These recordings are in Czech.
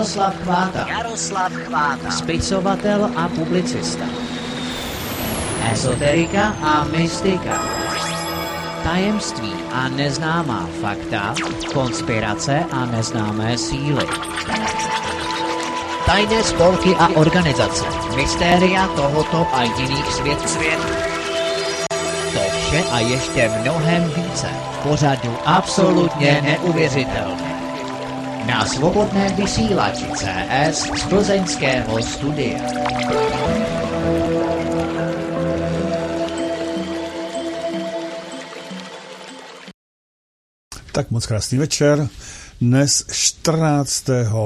Jaroslav Chváta. Spisovatel a publicista. Ezoterika a mystika. Tajemství a neznámá fakta. Konspirace a neznámé síly. Tajné spolky a organizace. Mystéria tohoto a jiných světů. To vše a ještě mnohem více. V pořadu absolutně neuvěřitelné. Na svobodném vysílači CS z plzeňského studia. Tak moc krásný večer. Dnes 14.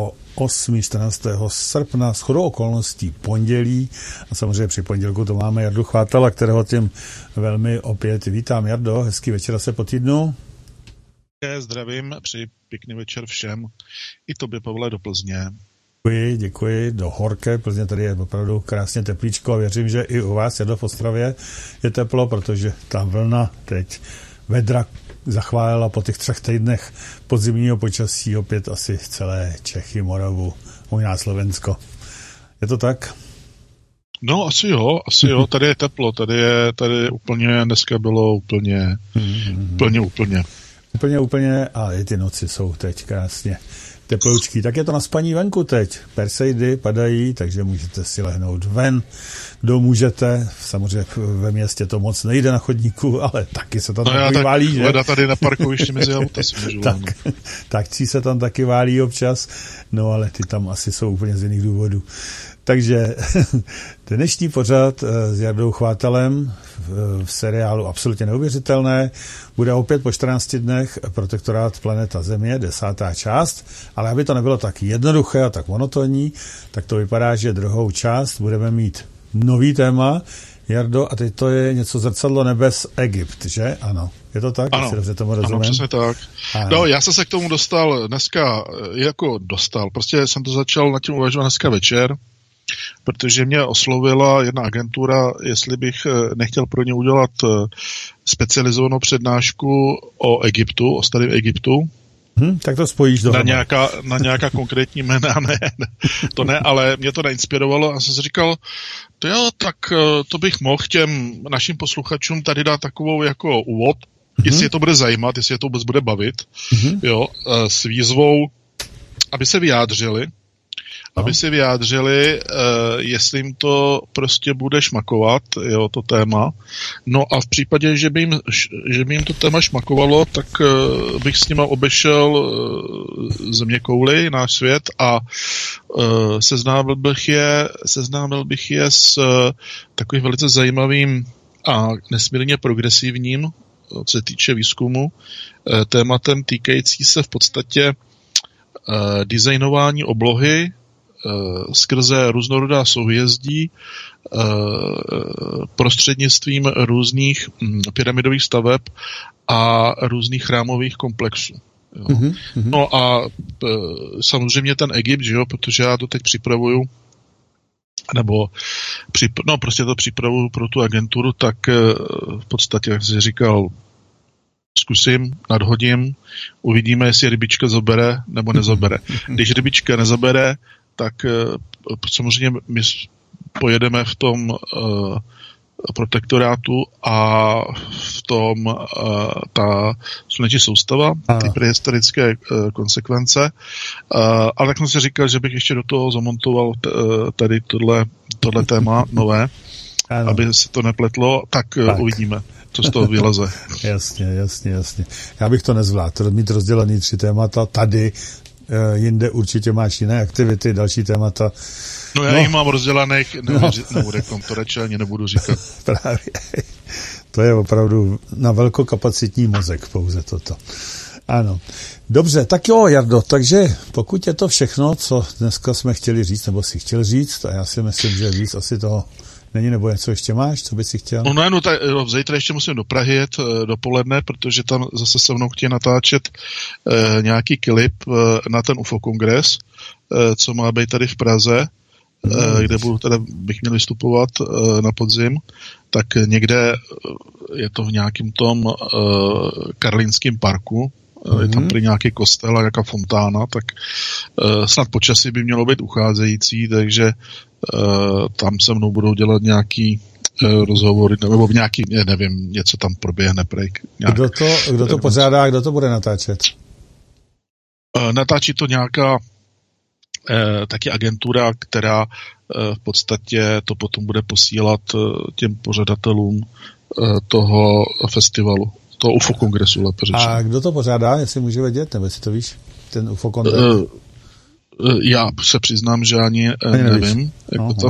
srpna, shodou okolností pondělí, a samozřejmě při pondělku to máme Jardu Chvátala, kterého tím velmi opět vítám. Jardo, hezký večer se po týdnu. Zdravím, přeji pěkný večer všem, i tobě, Pavle, do Plzně. Děkuji, do horké Plzně, tady je opravdu krásně teplíčko a věřím, že i u vás, Jardo, v Ostravě je teplo, protože ta vlna teď vedra zachválila po těch 3 týdnech podzimního počasí opět asi celé Čechy, Moravu, možná Slovensko. Je to tak? No, asi jo, tady je teplo, tady úplně, dneska bylo úplně. Úplně a i ty noci jsou teď krásně teploučky. Tak je to na spaní venku teď. Perseidy padají, takže můžete si lehnout ven. Kdo můžete, samozřejmě ve městě to moc nejde na chodníku, ale taky se tam taky válí, že? Leda tady na parkovišti mezi auta si můžu Takcí se tam taky válí občas, no ale ty tam asi jsou úplně z jiných důvodů. Takže dnešní pořad s Jardou Chvátalem v seriálu Absolutně neuvěřitelné bude opět po 14 dnech Protektorát planeta Země, 10. část, ale aby to nebylo tak jednoduché a tak monotonní, tak to vypadá, že druhou část budeme mít nový téma, Jardo, a teď to je něco Zrcadlo nebes Egypt, že? Ano. Je to tak? Ano, dobře tomu rozumím? Ano, přesně tak. No, já jsem se k tomu dostal dneska, prostě jsem to začal nad tím uvažovat dneska večer, protože mě oslovila jedna agentura, jestli bych nechtěl pro ně udělat specializovanou přednášku o Egyptu, o starém Egyptu. Tak to spojíš dohromady. Na nějaká konkrétní jména, to ne, ale mě to nainspirovalo a jsem si říkal, tak to bych mohl těm našim posluchačům tady dát takovou jako úvod, jestli je to bude zajímat, jestli je to vůbec bude bavit, s výzvou, aby se vyjádřili, jestli jim to prostě bude šmakovat, to téma. No a v případě, že by jim to téma šmakovalo, tak bych s nima obešel zeměkouli, náš svět, a seznámil bych je s takovým velice zajímavým a nesmírně progresivním, co se týče výzkumu, tématem týkající se v podstatě designování oblohy skrze různorodá souhvězdí prostřednictvím různých pyramidových staveb a různých chrámových komplexů. No a samozřejmě ten Egypt, že jo, protože já to teď připravuju, prostě to připravuju pro tu agenturu, tak v podstatě, jak jsi říkal, zkusím, nadhodím, uvidíme, jestli rybička zabere nebo nezabere. Když rybička nezabere, tak samozřejmě my pojedeme v tom protektorátu a v tom ta sluneční soustava, ty prehistorické konsekvence. Ale tak jsem si říkal, že bych ještě do toho zamontoval tady tohle téma nové, aby se to nepletlo, tak uvidíme, co z toho vyleze. Jasně. Já bych to nezvládl, mít rozdělený 3 témata tady, jinde určitě máš jiné aktivity, další témata. No já jich mám rozdělaných, to radši ani nebudu říkat. Právě. To je opravdu na velkokapacitní mozek pouze toto. Ano. Dobře, tak jo, Jardo, takže pokud je to všechno, co dneska jsme chtěli říct, nebo si chtěl říct, a já si myslím, že víc asi toho není, nebo něco ještě máš, co bys si chtěl? Zítra ještě musím do Prahy jet dopoledne, protože tam zase se mnou chtějí natáčet nějaký klip na ten UFO kongres, co má být tady v Praze, kde bych měl vystupovat na podzim, tak někde je to v nějakém tom Karlínském parku, je tam prý nějaký kostel a nějaká fontána, tak snad počasí by mělo být ucházející, takže tam se mnou budou dělat nějaký rozhovory, nebo nějaký, nevím, něco tam proběhne. Kdo to pořádá, kdo to bude natáčet? Natáčí to nějaká taky agentura, která v podstatě to potom bude posílat těm pořadatelům toho festivalu, toho UFO kongresu, lépe řečeno. A kdo to pořádá, jestli může vědět, nebo jestli to víš, ten UFO kongres? Já se přiznám, že ani nevím, jako to.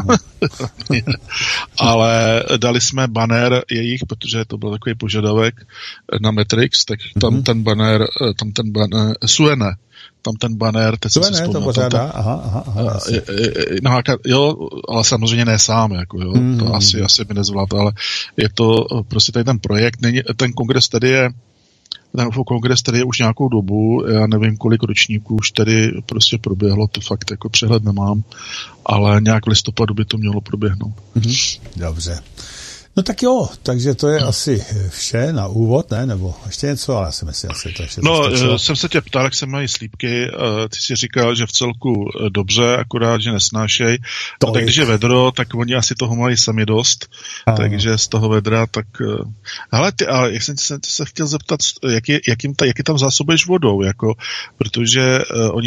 Ale dali jsme banner jejich, protože to byl takový požadavek na Matrix, tak tam ten banner, Suene, tam ten banner, teď jsem si vzpomněl. To pořádá, aha. Jo, ale samozřejmě ne sám, jako jo, to asi by nezvládl, ale je to prostě tady ten projekt, ten kongres tady je, ten UFO kongres tady je už nějakou dobu, já nevím, kolik ročníků už tady prostě proběhlo, to fakt jako přehled nemám, ale nějak v listopadu by to mělo proběhnout. Dobře. No tak jo, takže to je asi vše na úvod, ne? Nebo ještě něco, ale já si myslím, asi to ještě jsem se tě ptal, jak se mají slípky, ty si říkal, že v celku dobře, akorát, že nesnášej. No, tak když je vedro, tak oni asi toho mají sami dost, takže z toho vedra, tak... Hele, ale jak jsem se chtěl zeptat, jak je tam zásobuješ vodou, jako, protože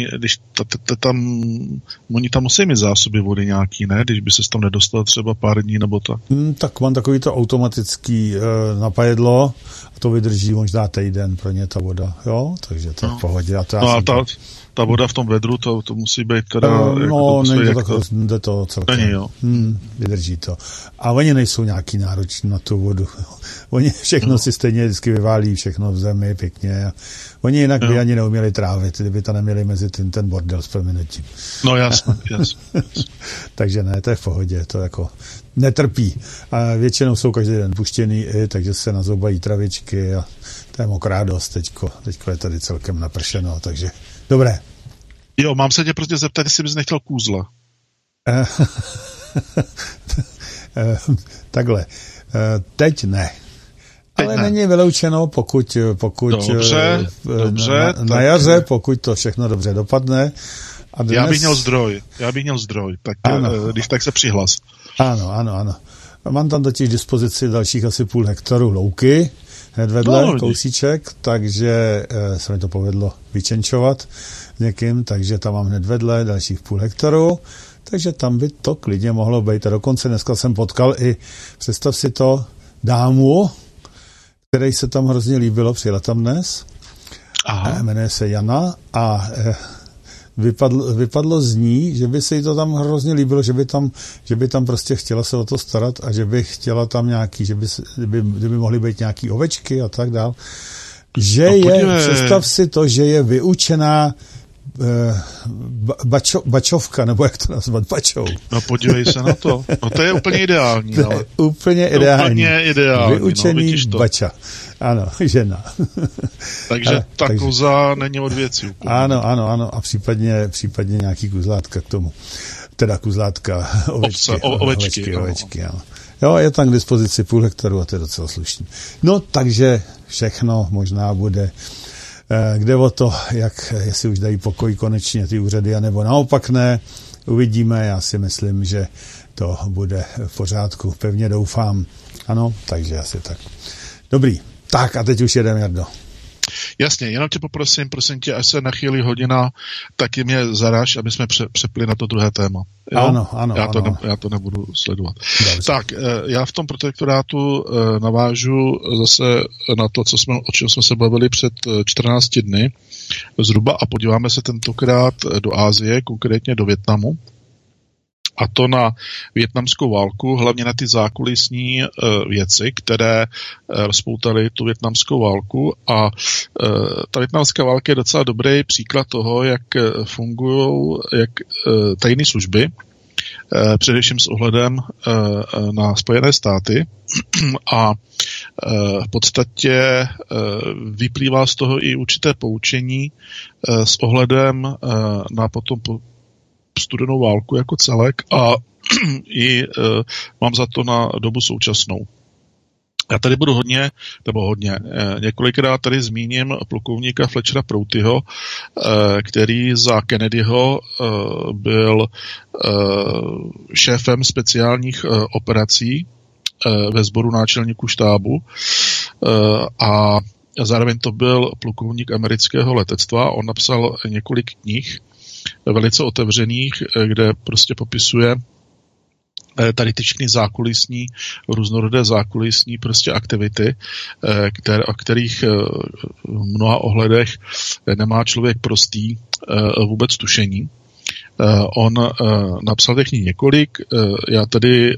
oni tam musí mít zásoby vody nějaký, ne? Když by se tam nedostal třeba pár dní nebo tak. Tak mám takový to automatický napajedlo a to vydrží možná týden pro ně ta voda, jo, takže to je v pohodě. A ta voda v tom vedru, to musí být teda... jde to celkem. Není, jo. Vydrží to. A oni nejsou nějaký nároční na tu vodu. Oni všechno si stejně vždycky vyválí, všechno v zemi pěkně. Oni jinak by ani neuměli trávit, kdyby to neměli mezi ten bordel s prominutím. No jasně. Takže ne, to je v pohodě, to jako netrpí. A většinou jsou každý den puštěný, takže se nazoubají travičky a to je mokrá dost teďko je tady celkem napršeno, takže dobré. Jo, mám se tě prostě zeptat, jestli bys nechtěl kůzla. Takhle. Teď ne. Ale není vyloučeno, pokud dobře, na jaře, pokud to všechno dobře dopadne. A dnes... Já bych měl zdroj, tak když tak se přihlas. Ano. Mám tam totiž dispozici dalších asi 0,5 hektaru louky, hned vedle kousíček, takže se mi to povedlo vyčenčovat někým, takže tam mám hned vedle dalších 0,5 hektaru, takže tam by to klidně mohlo být. A dokonce dneska jsem potkal i, představ si to, dámu, který se tam hrozně líbilo, přijela tam dnes, jmenuje se Jana a vypadlo z ní, že by se jí to tam hrozně líbilo, že by tam prostě chtěla se o to starat a že by chtěla tam nějaký, že by mohly být nějaký ovečky a tak dál. Představ si to, že je vyučená bačovka, nebo jak to nazvat, bačou. No podívej se na to. No to je úplně ideální. To je úplně ideální. Vyučený bača. Ano, žena. Takže koza není od věcí. Úplně. Ano. A případně nějaký kuzlátka k tomu. Teda kuzlátka, ovečky, ano. Jo, je tam k dispozici 0,5 hektaru a to je docela slušný. No, takže všechno možná bude kde o to, jestli už dají pokoj konečně ty úřady, anebo naopak ne, uvidíme, já si myslím, že to bude v pořádku, pevně doufám, ano, takže asi tak. Dobrý, tak a teď už jedeme, Jardo. Jasně, jenom tě poprosím, tě, až se nachýlí hodina, taky mě zaraž, aby jsme přepli na to druhé téma. Jo? Ano. Já to nebudu sledovat. Dobře. Tak, já v tom protektorátu navážu zase na to, o čem jsme se bavili před 14 dny zhruba a podíváme se tentokrát do Asie, konkrétně do Vietnamu. A to na vietnamskou válku, hlavně na ty zákulisní věci, které rozpoutaly tu vietnamskou válku. A ta vietnamská válka je docela dobrý příklad toho, jak fungují tajné služby, především s ohledem na Spojené státy. A v podstatě vyplývá z toho i určité poučení s ohledem na potom studenou válku jako celek a i mám za to na dobu současnou. Já tady budu několikrát tady zmíním plukovníka Fletchera Proutyho, který za Kennedyho byl šéfem speciálních operací ve sboru náčelníků štábu a zároveň to byl plukovník amerického letectva. On napsal několik knih, velice otevřených, kde prostě popisuje tady ty všechny různorodé zákulisní prostě aktivity, o kterých v mnoha ohledech nemá člověk prostý vůbec tušení. On napsal těch několik, já tady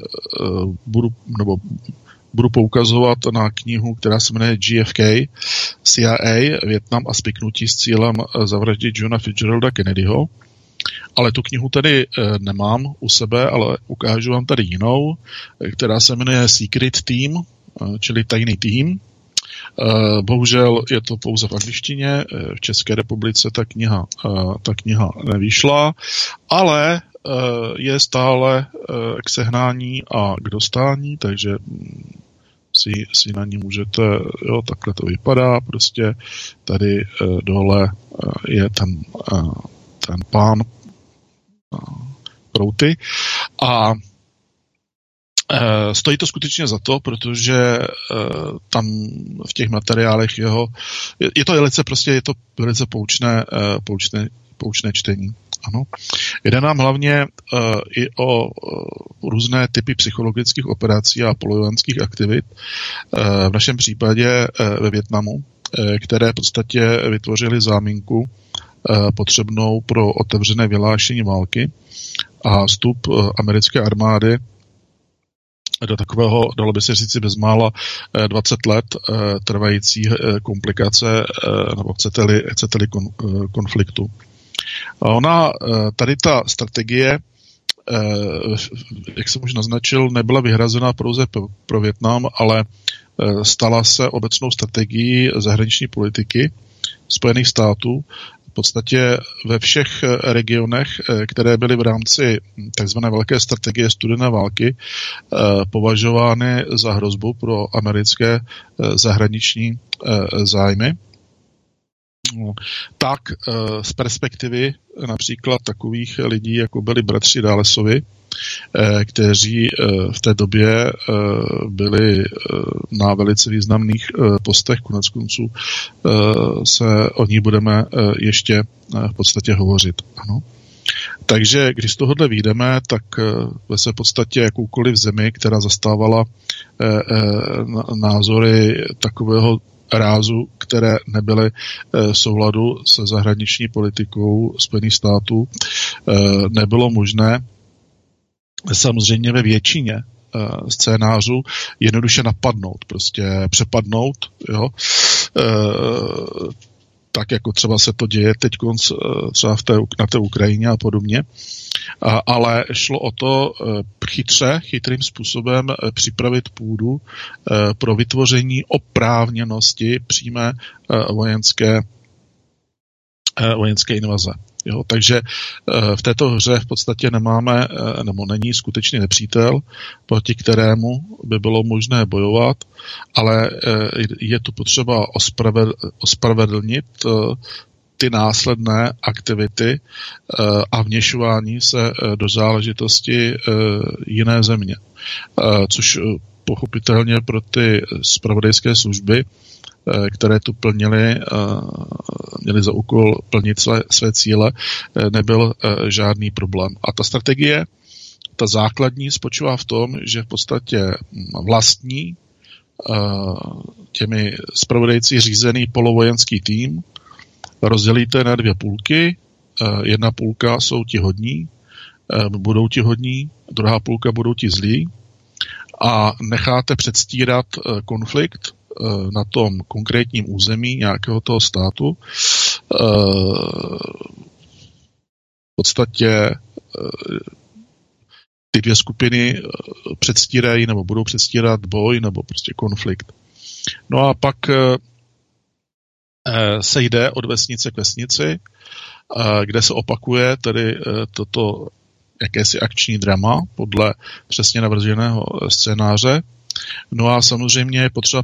budu poukazovat na knihu, která se jmenuje JFK, CIA, Vietnam a spiknutí s cílem zavraždit Johna Fitzgeralda Kennedyho. Ale tu knihu tady nemám u sebe, ale ukážu vám tady jinou, která se jmenuje Secret Team, čili tajný tým. Bohužel je to pouze v angličtině, v České republice ta kniha nevyšla, ale je stále k sehnání a k dostání, takže si na ní můžete, jo, takhle to vypadá, prostě tady dole je ten pán Prouty a stojí to skutečně za to, protože tam v těch materiálech je to velice poučné čtení. Ano. Jde nám hlavně i o různé typy psychologických operací a polovojenských aktivit, v našem případě ve Vietnamu, které v podstatě vytvořily záminku potřebnou pro otevřené vyhlášení války a vstup americké armády do takového, dalo by se říci bezmála 20 let trvající komplikace, nebo chcete-li konfliktu. Tady ta strategie, jak jsem už naznačil, nebyla vyhrazena pouze pro Vietnam, ale stala se obecnou strategií zahraniční politiky Spojených států, v podstatě ve všech regionech, které byly v rámci tzv. Velké strategie studené války považovány za hrozbu pro americké zahraniční zájmy, tak z perspektivy například takových lidí, jako byli bratři Dullesovi, kteří v té době byli na velice významných postech, koneckonců se o ní budeme ještě v podstatě hovořit. Ano. Takže když z tohohle vyjdeme, tak v podstatě jakoukoliv zemi, která zastávala názory takového rázu, které nebyly v souladu se zahraniční politikou Spojených států, nebylo možné samozřejmě ve většině scénářů jednoduše napadnout, prostě přepadnout, jo, tak jako třeba se to děje teď třeba na té Ukrajině a podobně. Ale šlo o to chytrým způsobem připravit půdu pro vytvoření oprávněnosti přímé vojenské invaze. Jo, takže v této hře v podstatě nemáme, nebo není skutečný nepřítel, proti kterému by bylo možné bojovat, ale je tu potřeba ospravedlnit ty následné aktivity a vměšování se do záležitosti jiné země. Což pochopitelně pro ty zpravodajské služby, které tu měly za úkol plnit své cíle, nebyl žádný problém. A ta strategie, ta základní, spočívá v tom, že v podstatě vlastní těmi zpravodajci řízený polovojenský tým rozdělíte na dvě půlky. Jedna půlka jsou ti hodní, budou ti hodní, druhá půlka budou ti zlí a necháte předstírat konflikt na tom konkrétním území nějakého toho státu. V podstatě ty dvě skupiny předstírají nebo budou předstírat boj nebo prostě konflikt. No a pak se jde od vesnice k vesnici, kde se opakuje tedy toto jakési akční drama podle přesně navrženého scénáře. No a samozřejmě je potřeba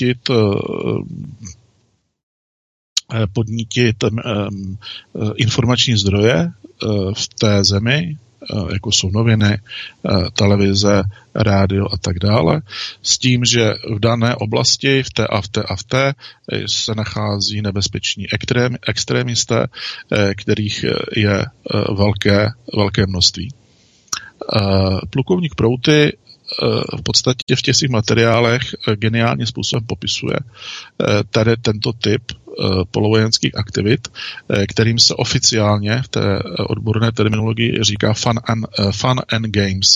podnítit informační zdroje v té zemi, jako jsou noviny, televize, rádio a tak dále, s tím, že v dané oblasti, v té se nachází nebezpeční extrémisté, kterých je velké množství. Plukovník Prouty v podstatě v těch svých materiálech geniálním způsobem popisuje tady tento typ polovojenských aktivit, kterým se oficiálně v té odborné terminologii říká fun and games.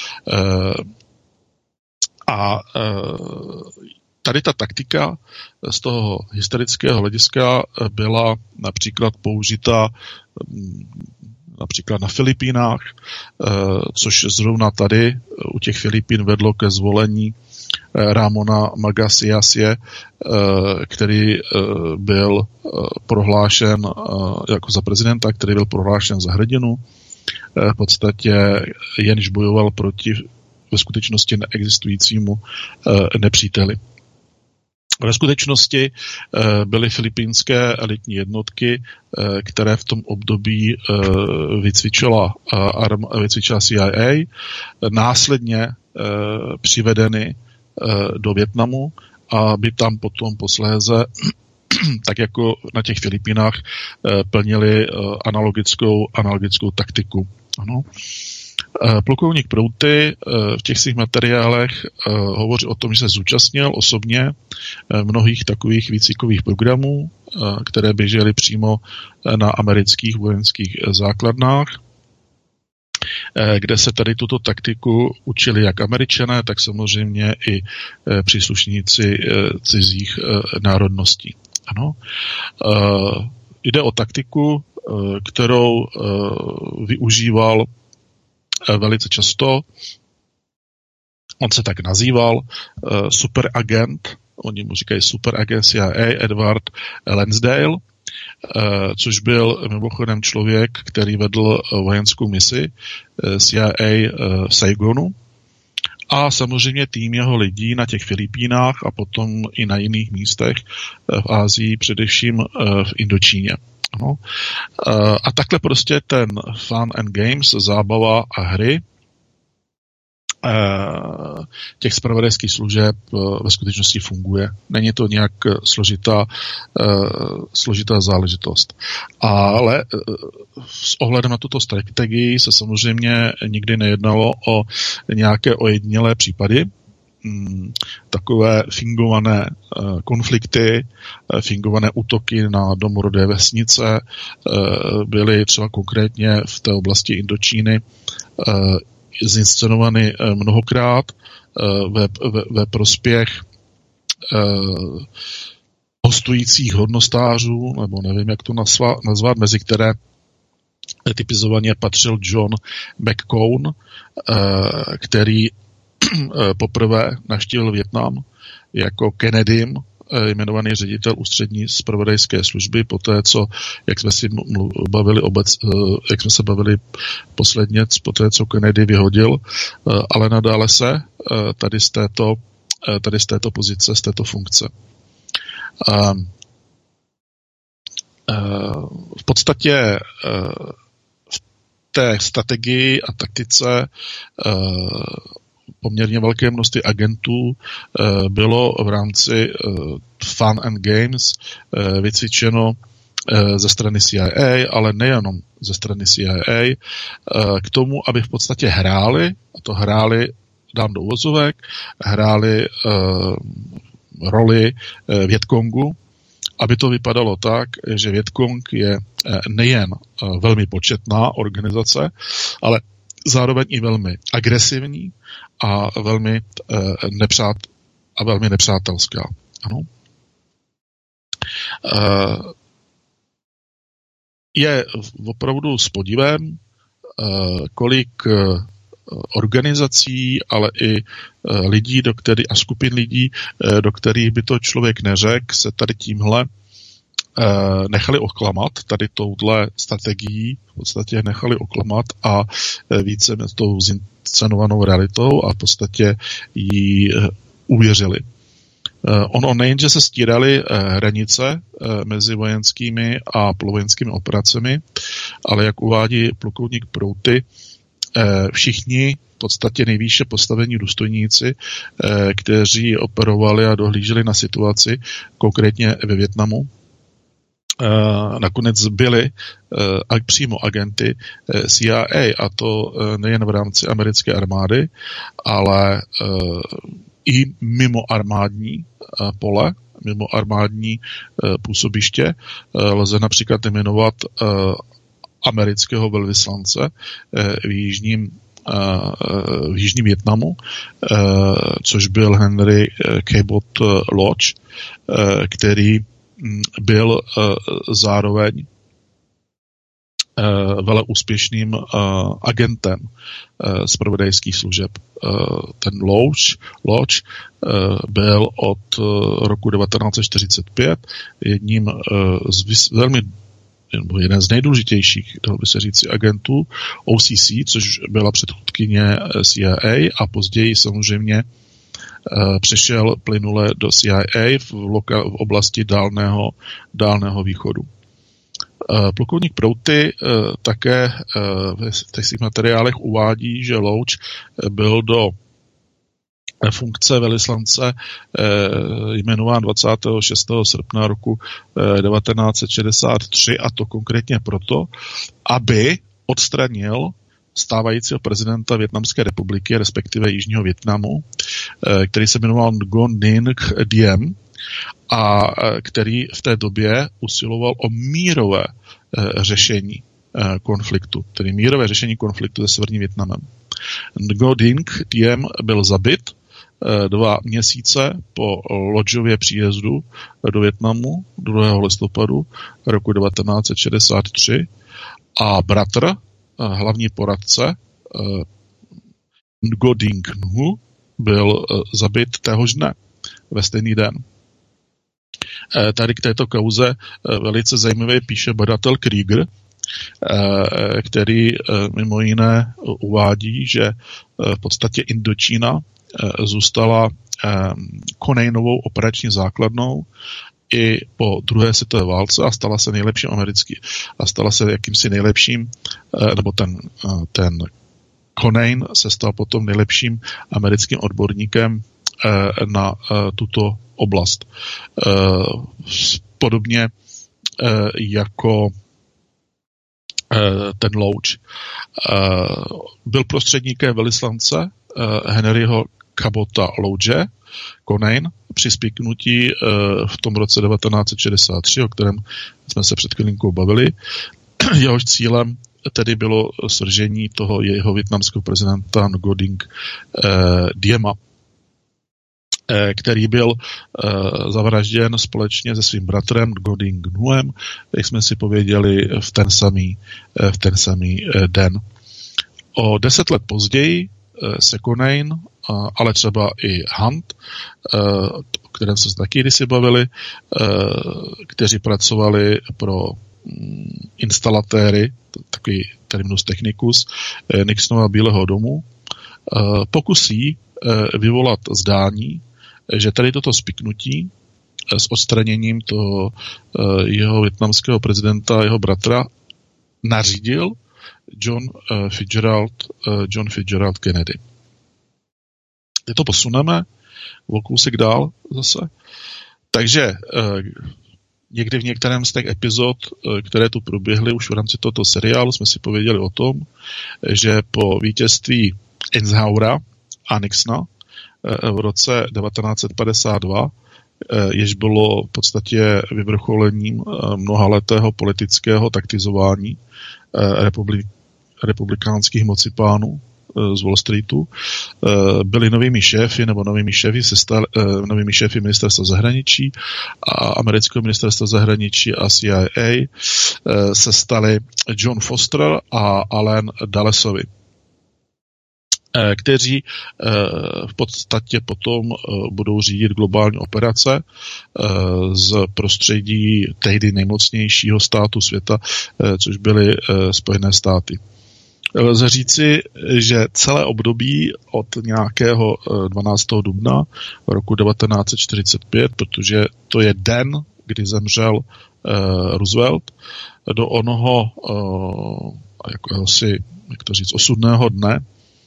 A tady ta taktika z toho historického hlediska byla například použita například na Filipínách, což zrovna tady u těch Filipín vedlo ke zvolení Ramona Magasiasie, který byl prohlášen jako za prezidenta, který byl prohlášen za hrdinu, v podstatě jenž bojoval proti ve skutečnosti neexistujícímu nepříteli. Ve skutečnosti byly filipínské elitní jednotky, které v tom období vycvičila CIA, následně přivedeny do Vietnamu, aby tam potom posléze, tak jako na těch Filipínách, plnili analogickou taktiku. Ano. Plukovník Prouty v těch svých materiálech hovoří o tom, že se zúčastnil osobně mnohých takových výcvikových programů, které běžely přímo na amerických vojenských základnách, kde se tady tuto taktiku učili jak Američané, tak samozřejmě i příslušníci cizích národností. Ano. Jde o taktiku, kterou využíval velice často. On se tak nazýval superagent, oni mu říkají superagent CIA Edward Lansdale, což byl mimochodem člověk, který vedl vojenskou misi CIA v Saigonu, a samozřejmě tým jeho lidí na těch Filipínách a potom i na jiných místech v Asii, především v Indočíně. No. A takhle prostě ten fun and games, zábava a hry těch zpravodajských služeb ve skutečnosti funguje. Není to nějak složitá záležitost. Ale s ohledem na tuto strategii se samozřejmě nikdy nejednalo o nějaké ojedinělé případy. Takové fingované konflikty, fingované útoky na domorodé vesnice byly třeba konkrétně v té oblasti Indočíny zinscenovány mnohokrát ve prospěch hostujících hodnostářů, nebo nevím, jak to nazvat, mezi které typizovaně patřil John McCone, který poprvé navštívil Vietnam jako Kennedym, jmenovaný ředitel ústřední zpravodajské služby, poté co, jak jsme se bavili posledně, poté co Kennedy vyhodil, ale nadále se tady z této pozice, z této funkce. V podstatě v té strategii a taktice poměrně velké množství agentů bylo v rámci Fun and Games vycvičeno ze strany CIA, ale nejenom ze strany CIA, k tomu, aby v podstatě hráli, a to hráli, dám do uvozovek, hráli roli Vietkongu, aby to vypadalo tak, že Vietkong je nejen velmi početná organizace, ale zároveň i velmi agresivní a velmi nepřátelská. Ano. Je opravdu s podivem, kolik organizací, ale i lidí, a skupin lidí, do kterých by to člověk neřekl, se tady tímhle nechali oklamat tady touhle strategií, v podstatě nechali oklamat a více tou zinscenovanou realitou a v podstatě jí uvěřili. Ono nejenže se stíraly hranice mezi vojenskými a polovojenskými operacemi, ale jak uvádí plukovník Prouty, všichni v podstatě nejvýše postavení důstojníci, kteří operovali a dohlíželi na situaci, konkrétně ve Vietnamu, nakonec byli přímo agenty CIA, a to nejen v rámci americké armády, ale i mimo armádní pole, mimo armádní působiště. Lze například jmenovat amerického velvyslance v jižním Vietnamu, což byl Henry Cabot Lodge, který byl zároveň vele úspěšným agentem zpravodajských služeb. Ten Lodge byl od roku 1945 jeden z nejdůležitějších, dalo by se říci, agentů OCC, což byla předchůdkyně CIA, a později samozřejmě přešel plynule do CIA v oblasti Dálného východu. Plukovník Prouty také v těch materiálech uvádí, že Lodge byl do funkce velvyslance jmenován 26. srpna roku 1963, a to konkrétně proto, aby odstranil stávajícího prezidenta Vietnamské republiky, respektive Jižního Vietnamu, který se jmenoval Ngo Dinh Diem, a který v té době usiloval o mírové řešení konfliktu, tedy mírové řešení konfliktu se Severním Vietnamem. Ngo Dinh Diem byl zabit 2 měsíce po Lodgeově příjezdu do Vietnamu 2. listopadu roku 1963 a bratr, hlavní poradce Ngo Dinh Nhu, byl zabit téhož dne, ve stejný den. Tady k této kauze velice zajímavě píše badatel Krieger, který mimo jiné uvádí, že v podstatě Indočína zůstala Conainovou operační základnou i po druhé světové válce a stala se nejlepším stala se jakýmsi nejlepším, nebo ten Conain se stal potom nejlepším americkým odborníkem na tuto oblast. Podobně jako ten Lodge. Byl prostředníkem velvyslance Henryho Cabota Lodge, Conain, při spiknutí v tom roce 1963, o kterém jsme se před chvilinkou bavili. Jehož cílem tedy bylo svržení toho jeho vietnamského prezidenta Ngo Dinh Diema, který byl zavražděn společně se svým bratrem Ngo Dinh Nhuem, jak jsme si pověděli v ten samý den. O 10 let později se Conain, ale třeba i Hunt, o kterém se taky kdysi bavili, kteří pracovali pro instalatéry, takový terminus technicus, Nixonova Bílého domu, pokusí vyvolat zdání, že tady toto spiknutí s odstraněním toho jeho vietnamského prezidenta a jeho bratra nařídil John Fitzgerald Kennedy. Teď to posuneme o kousek dál zase. Takže někdy v některém z těch epizod, které tu proběhly už v rámci tohoto seriálu, jsme si pověděli o tom, že po vítězství Eisenhowera a Nixona v roce 1952, jež bylo v podstatě vyvrcholením mnohaletého politického taktizování republikánských mocipánů z Wall Streetu, byli novými šéfy ministerstva zahraničí a amerického ministerstva zahraničí a CIA se stali John Foster a Allen Dullesovi. kteří v podstatě potom budou řídit globální operace z prostředí tehdy nejmocnějšího státu světa, což byly Spojené státy. Lze říci, že celé období od nějakého 12. dubna roku 1945, protože to je den, kdy zemřel Roosevelt, do onoho osudného dne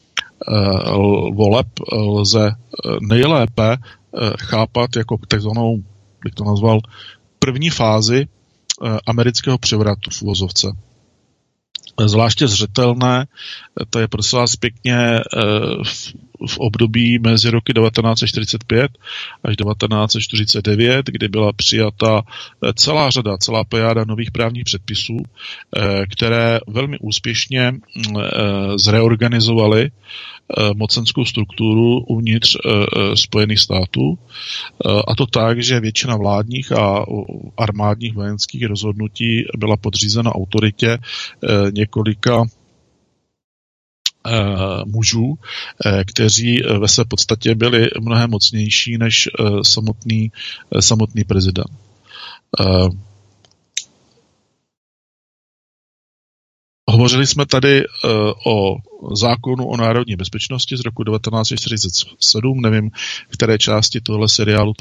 voleb lze nejlépe chápat jako takzvanou, bych to nazval, první fázi amerického převratu v uvozovce. Zvláště zřetelné, to je prosím vás pěkně v období mezi roky 1945 až 1949, kdy byla přijata celá plejáda nových právních předpisů, které velmi úspěšně zreorganizovaly mocenskou strukturu uvnitř Spojených států, a to tak, že většina vládních a armádních vojenských rozhodnutí byla podřízena autoritě několika mužů, kteří ve své podstatě byli mnohem mocnější než samotný prezident. Hovořili jsme tady o zákonu o národní bezpečnosti z roku 1947, nevím, v které části tohle seriálu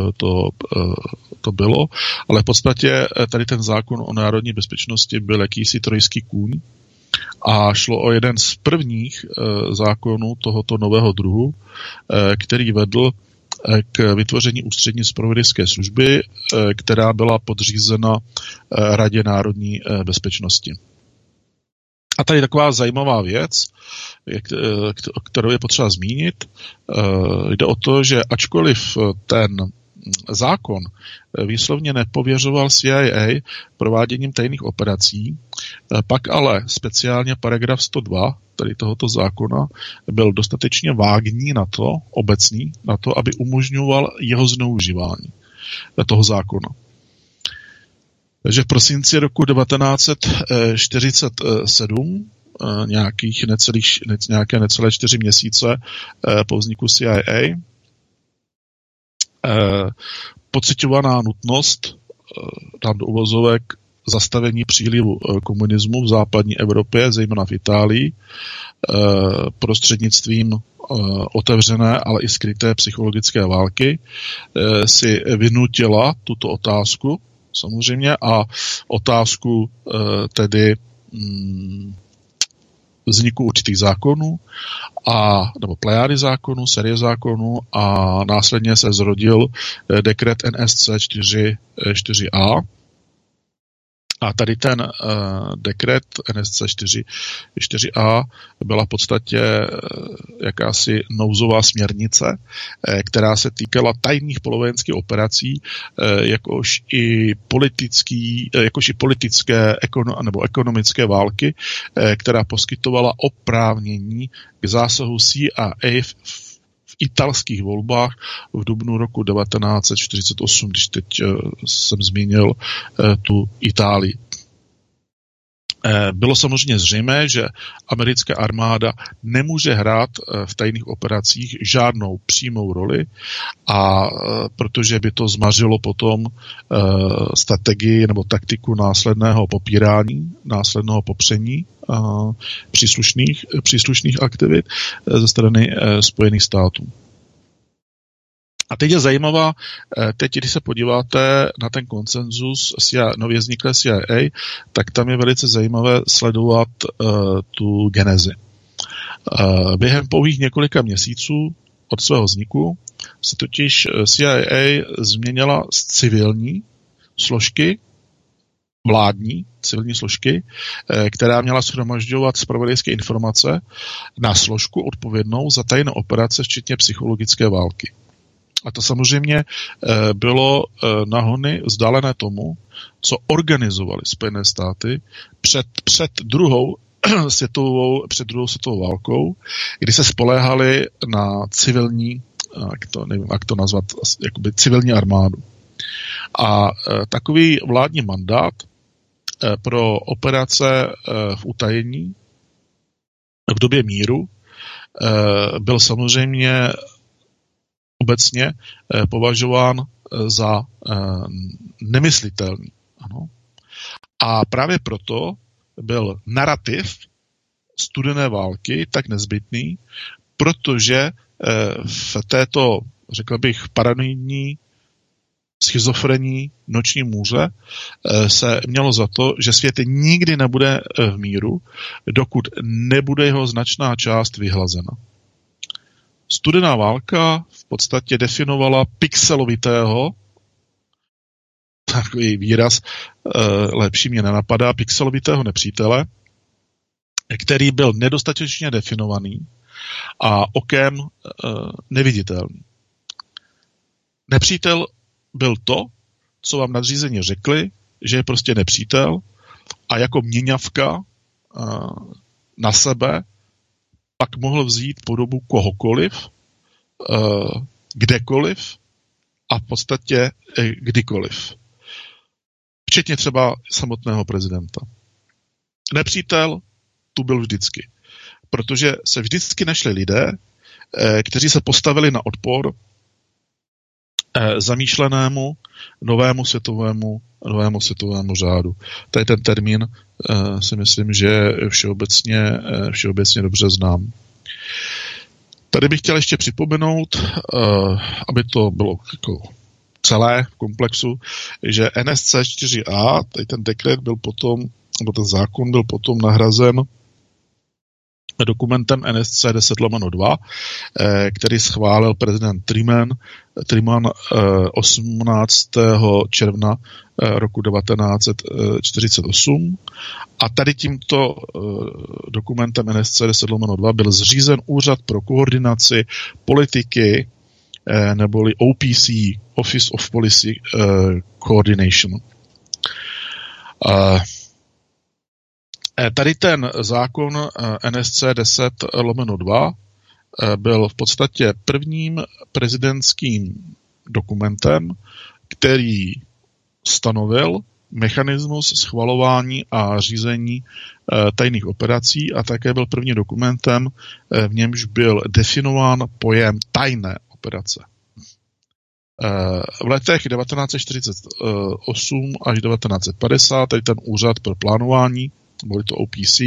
to bylo, ale v podstatě tady ten zákon o národní bezpečnosti byl jakýsi trojský kůň a šlo o jeden z prvních zákonů tohoto nového druhu, který vedl k vytvoření ústřední zpravodajské služby, která byla podřízena Radě národní bezpečnosti. A tady taková zajímavá věc, kterou je potřeba zmínit. Jde o to, že ačkoliv ten zákon výslovně nepověřoval CIA prováděním tajných operací, pak ale speciálně paragraf 102 tady tohoto zákona byl dostatečně vágní obecný na to, aby umožňoval jeho zneužívání toho zákona. Takže v prosinci roku 1947, nějaké necelé 4 měsíce po vzniku CIA, pociťovaná nutnost, dám do uvozovek, zastavení přílivu komunismu v západní Evropě, zejména v Itálii, prostřednictvím otevřené, ale i skryté psychologické války, si vynutila tuto otázku, samozřejmě, a otázku tedy vzniku určitých zákonů nebo plejády zákonů, série zákonů, a následně se zrodil dekret NSC 4a. A tady ten dekret NSC 4a byla v podstatě jakási nouzová směrnice, která se týkala tajných polovojenských operací, jakož i politické nebo ekonomické války, která poskytovala oprávnění k zásahu CIA v italských volbách v dubnu roku 1948, když teď jsem zmínil tu Itálii. Bylo samozřejmě zřejmé, že americká armáda nemůže hrát v tajných operacích žádnou přímou roli, a protože by to zmařilo potom strategii nebo taktiku následného popírání, následného popření příslušných aktivit ze strany Spojených států. A teď je zajímavá, když se podíváte na ten konsenzus nově vzniklé CIA, tak tam je velice zajímavé sledovat tu genezi. Během pouhých několika měsíců od svého vzniku se totiž CIA změnila z civilní složky, vládní civilní složky, která měla shromažďovat zpravodajské informace, na složku odpovědnou za tajné operace, včetně psychologické války. A to samozřejmě bylo nahony vzdálené tomu, co organizovaly Spojené státy před druhou světovou válkou, kdy se spoléhali na civilní, nevím, jak to nazvat, jakoby civilní armádu. A takový vládní mandát pro operace v utajení v době míru byl samozřejmě obecně považován za nemyslitelný. Ano. A právě proto byl narrativ studené války tak nezbytný, protože v této, řekl bych, paranoidní schizofrenní noční můře se mělo za to, že svět nikdy nebude v míru, dokud nebude jeho značná část vyhlazena. Studená válka v podstatě definovala pixelovitého, takový výraz lepší mě nenapadá, pixelovitého nepřítele, který byl nedostatečně definovaný a okem neviditelný. Nepřítel byl to, co vám nadřízení řekli, že je prostě nepřítel a jako měňavka na sebe pak mohl vzít podobu kohokoliv, kdekoliv a v podstatě kdykoliv. Včetně třeba samotného prezidenta. Nepřítel tu byl vždycky. Protože se vždycky našli lidé, kteří se postavili na odpor zamýšlenému novému světovému řádu. Tady ten termín si myslím, že všeobecně dobře znám. Tady bych chtěl ještě připomenout, aby to bylo jako celé v komplexu, že NSC 4a, tady ten dekret byl potom, nebo ten zákon byl potom nahrazen dokumentem NSC 10/2, který schválil prezident Truman 18. června roku 1948. A tady tímto dokumentem NSC 10/2 byl zřízen Úřad pro koordinaci politiky, neboli OPC, Office of Policy Coordination. Tady ten zákon NSC 10/2 byl v podstatě prvním prezidentským dokumentem, který stanovil mechanismus schvalování a řízení tajných operací a také byl prvním dokumentem, v němž byl definován pojem tajné operace. V letech 1948 až 1950 tady ten úřad pro plánování, byly to OPC,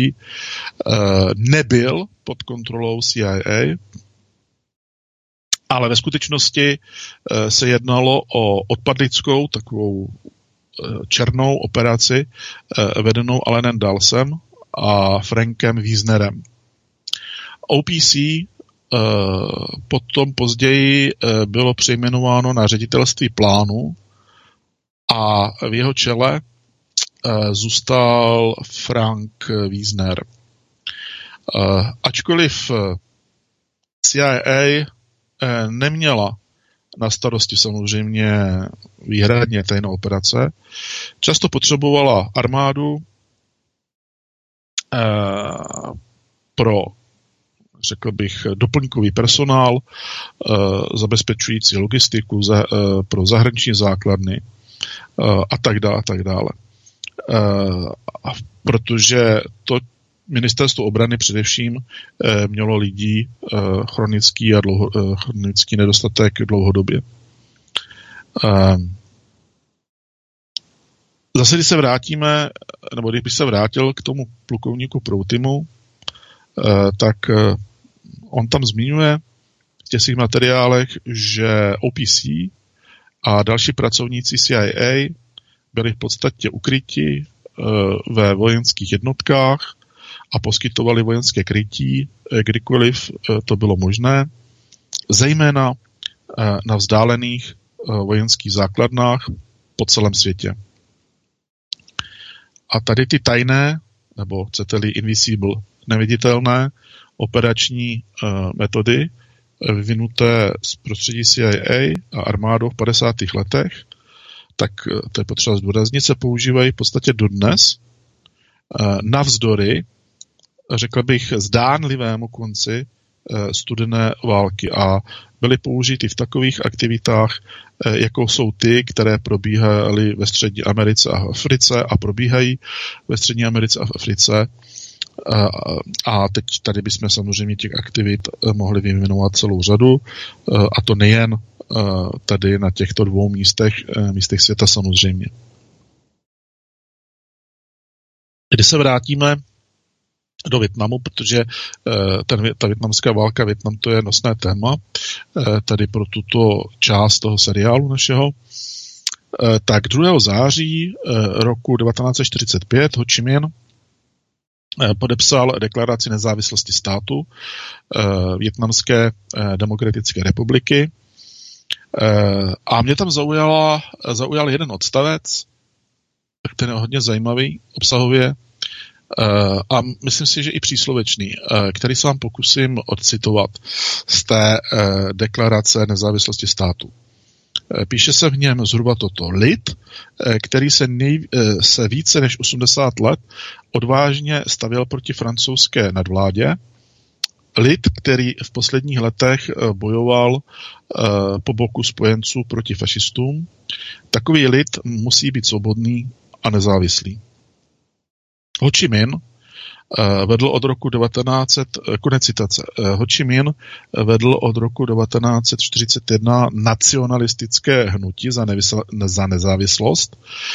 nebyl pod kontrolou CIA, ale ve skutečnosti se jednalo o odpadlickou, takovou černou operaci vedenou Allenem Dullesem a Frankem Wiesnerem. OPC potom později bylo přejmenováno na ředitelství plánu a v jeho čele zůstal Frank Wiesner. Ačkoliv CIA neměla na starosti samozřejmě výhradně tajné operace, často potřebovala armádu pro, řekl bych, doplňkový personál, zabezpečující logistiku pro zahraniční základny a tak dále. Protože to ministerstvo obrany především mělo lidí chronický nedostatek dlouhodobě. Zase, když se vrátíme, nebo když bych se vrátil k tomu plukovníku Proutimu, tak on tam zmiňuje v těch svých materiálech, že OPC a další pracovníci CIA byli v podstatě ukryti ve vojenských jednotkách a poskytovali vojenské krytí, kdykoliv to bylo možné, zejména na vzdálených vojenských základnách po celém světě. A tady ty tajné, nebo chcete-li invisible, neviditelné operační metody vyvinuté z prostředí CIA a armádou v 50. letech, tak to je potřeba zdůraznit, se používají v podstatě dodnes navzdory, řekl bych, zdánlivému konci studené války a byly použity v takových aktivitách, jako jsou ty, které probíhaly ve Střední Americe a v Africe a probíhají ve Střední Americe a v Africe A teď tady bychom samozřejmě těch aktivit mohli vyjmenovat celou řadu, a to nejen tady na těchto dvou místech světa samozřejmě. Když se vrátíme do Vietnamu, protože ta vietnamská válka, Vietnam, to je nosné téma tady pro tuto část toho seriálu našeho, tak 2. září roku 1945 Ho Chi Minh podepsal deklaraci nezávislosti státu Vietnamské demokratické republiky. A mě tam zaujal jeden odstavec, který je hodně zajímavý obsahově a myslím si, že i příslovečný, který se vám pokusím odcitovat z té deklarace nezávislosti státu. Píše se v něm zhruba toto. Lid, který se více než 80 let odvážně stavěl proti francouzské nadvládě, lid, který v posledních letech bojoval po boku spojenců proti fašistům, takový lid musí být svobodný a nezávislý. Ho Chi Minh vedl od roku 1941 nacionalistické hnutí za nezávislost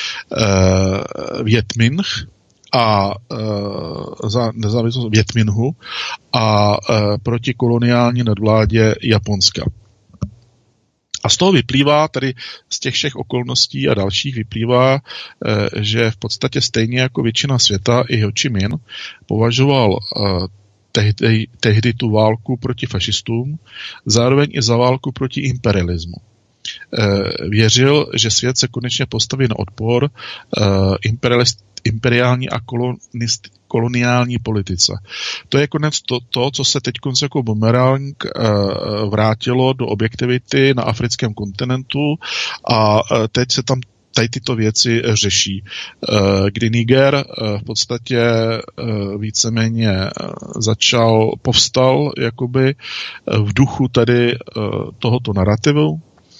Viet Minh a za nezávislost Viet Minhu a proti koloniální nadvládě Japonska. A z toho vyplývá, tedy z těch všech okolností a dalších vyplývá, že v podstatě stejně jako většina světa i Ho Chi Minh považoval tehdy tu válku proti fašistům, zároveň i za válku proti imperialismu. Věřil, že svět se konečně postaví na odpor imperiální a koloniální politice. To je konec to, co se teď jako bumerang vrátilo do objektivity na africkém kontinentu a teď se tam tady tyto věci řeší. Kdy Niger v podstatě víceméně povstal jakoby v duchu tady tohoto narrativu.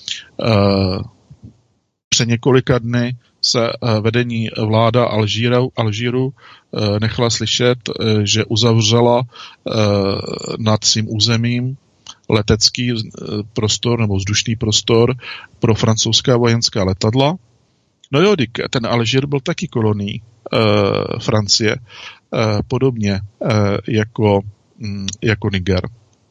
Před několika dny se vedení vláda Alžíru nechala slyšet, že uzavřela nad svým územím letecký prostor nebo vzdušný prostor pro francouzská vojenská letadla. No jo, ten Alžír byl taky kolonií Francie, podobně jako Niger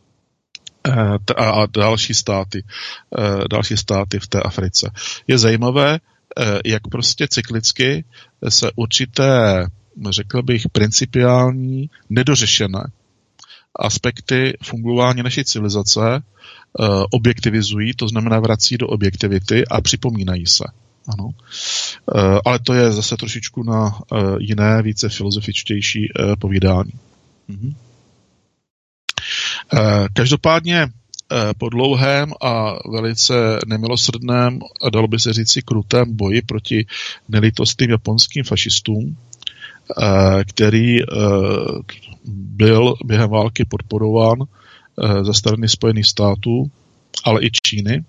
a další státy v té Africe. Je zajímavé, jak prostě cyklicky se určité, řekl bych, principiální, nedořešené aspekty fungování naší civilizace objektivizují, to znamená vrací do objektivity a připomínají se. Ano. Ale to je zase trošičku na jiné, více filozofičtější povídání. Každopádně po dlouhém a velice nemilosrdném a dalo by se říci krutém boji proti nelítostným japonským fašistům, který byl během války podporován ze strany Spojených států, ale i Číny,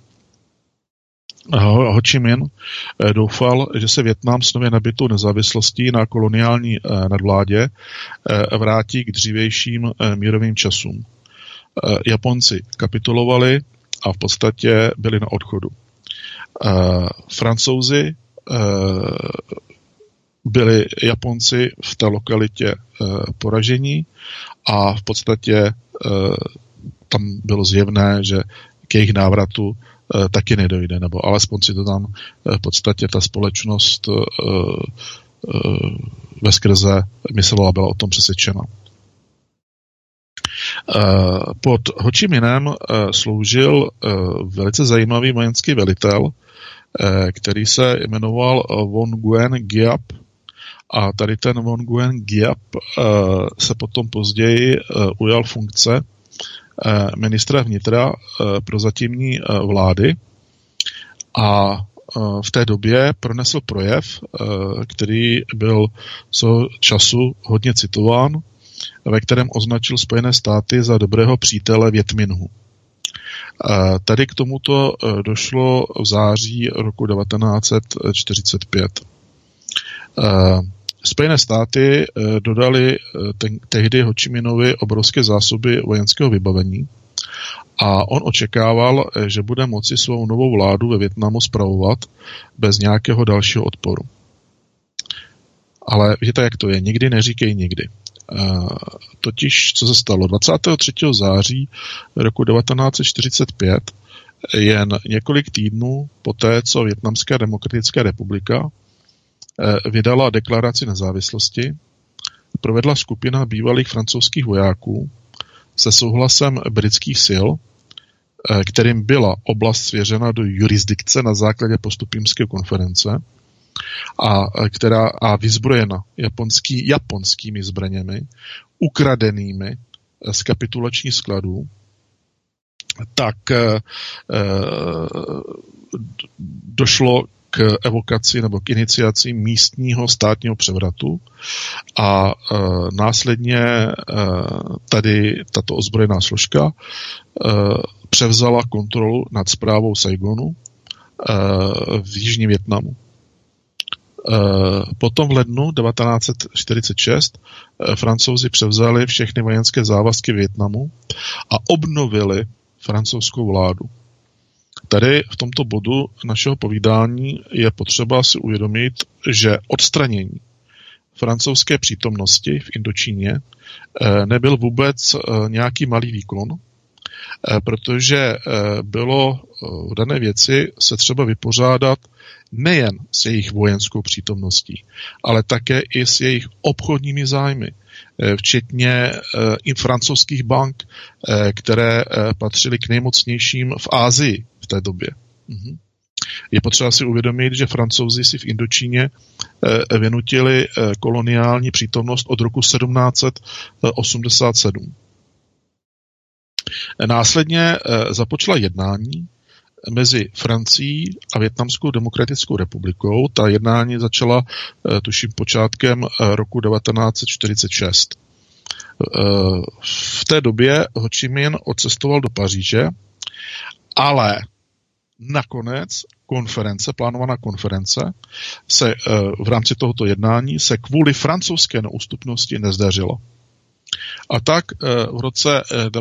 Ho Chi Minh doufal, že se Vietnam s nově nabitou nezávislostí na koloniální nadvládě vrátí k dřívějším mírovým časům. Japonci kapitulovali a v podstatě byli na odchodu. Francouzi byli Japonci v té lokalitě poražení a v podstatě tam bylo zjevné, že k jejich návratu taky nedojde, nebo alespoň si to tam v podstatě ta společnost veskrze myslela, byla o tom přesvědčena. Pod Ho Chi Minh sloužil velice zajímavý vojenský velitel, který se jmenoval Von Nguyen Giap. A tady ten Von Nguyen Giap se potom později ujal funkce ministra vnitra prozatímní vlády a v té době pronesl projev, který byl svého času hodně citován, ve kterém označil Spojené státy za dobrého přítele Viet Minhu. Tady k tomuto došlo v září roku 1945. Spojené státy dodali tehdy Ho Chi Minovi obrovské zásoby vojenského vybavení a on očekával, že bude moci svou novou vládu ve Vietnamu spravovat bez nějakého dalšího odporu. Ale víte, jak to je? Nikdy neříkej nikdy. Totiž, co se stalo? 23. září roku 1945, jen několik týdnů poté, co Vietnamská demokratická republika vydala deklaraci nezávislosti, provedla skupina bývalých francouzských vojáků se souhlasem britských sil, kterým byla oblast svěřena do jurisdikce na základě postupu Římské konference a vyzbrojena japonskými zbraněmi, ukradenými z kapitulačních skladů, tak došlo k evokaci nebo k iniciaci místního státního převratu a následně tady tato ozbrojená složka převzala kontrolu nad správou Saigonu v jižním Vietnamu. Potom v lednu 1946 Francouzi převzali všechny vojenské závazky Vietnamu a obnovili francouzskou vládu. Tady v tomto bodu našeho povídání je potřeba si uvědomit, že odstranění francouzské přítomnosti v Indočíně nebyl vůbec nějaký malý výkon, protože bylo v dané věci se třeba vypořádat nejen s jejich vojenskou přítomností, ale také i s jejich obchodními zájmy, včetně i francouzských bank, které patřily k nejmocnějším v Asii v té době. Je potřeba si uvědomit, že Francouzi si v Indočíně vynutili koloniální přítomnost od roku 1787. Následně započala jednání mezi Francií a Vietnamskou demokratickou republikou. Ta jednání začala, tuším, počátkem roku 1946. V té době Ho Chi Minh odcestoval do Paříže, ale nakonec plánovaná konference se v rámci tohoto jednání se kvůli francouzské neústupnosti nezdařila. A tak v roce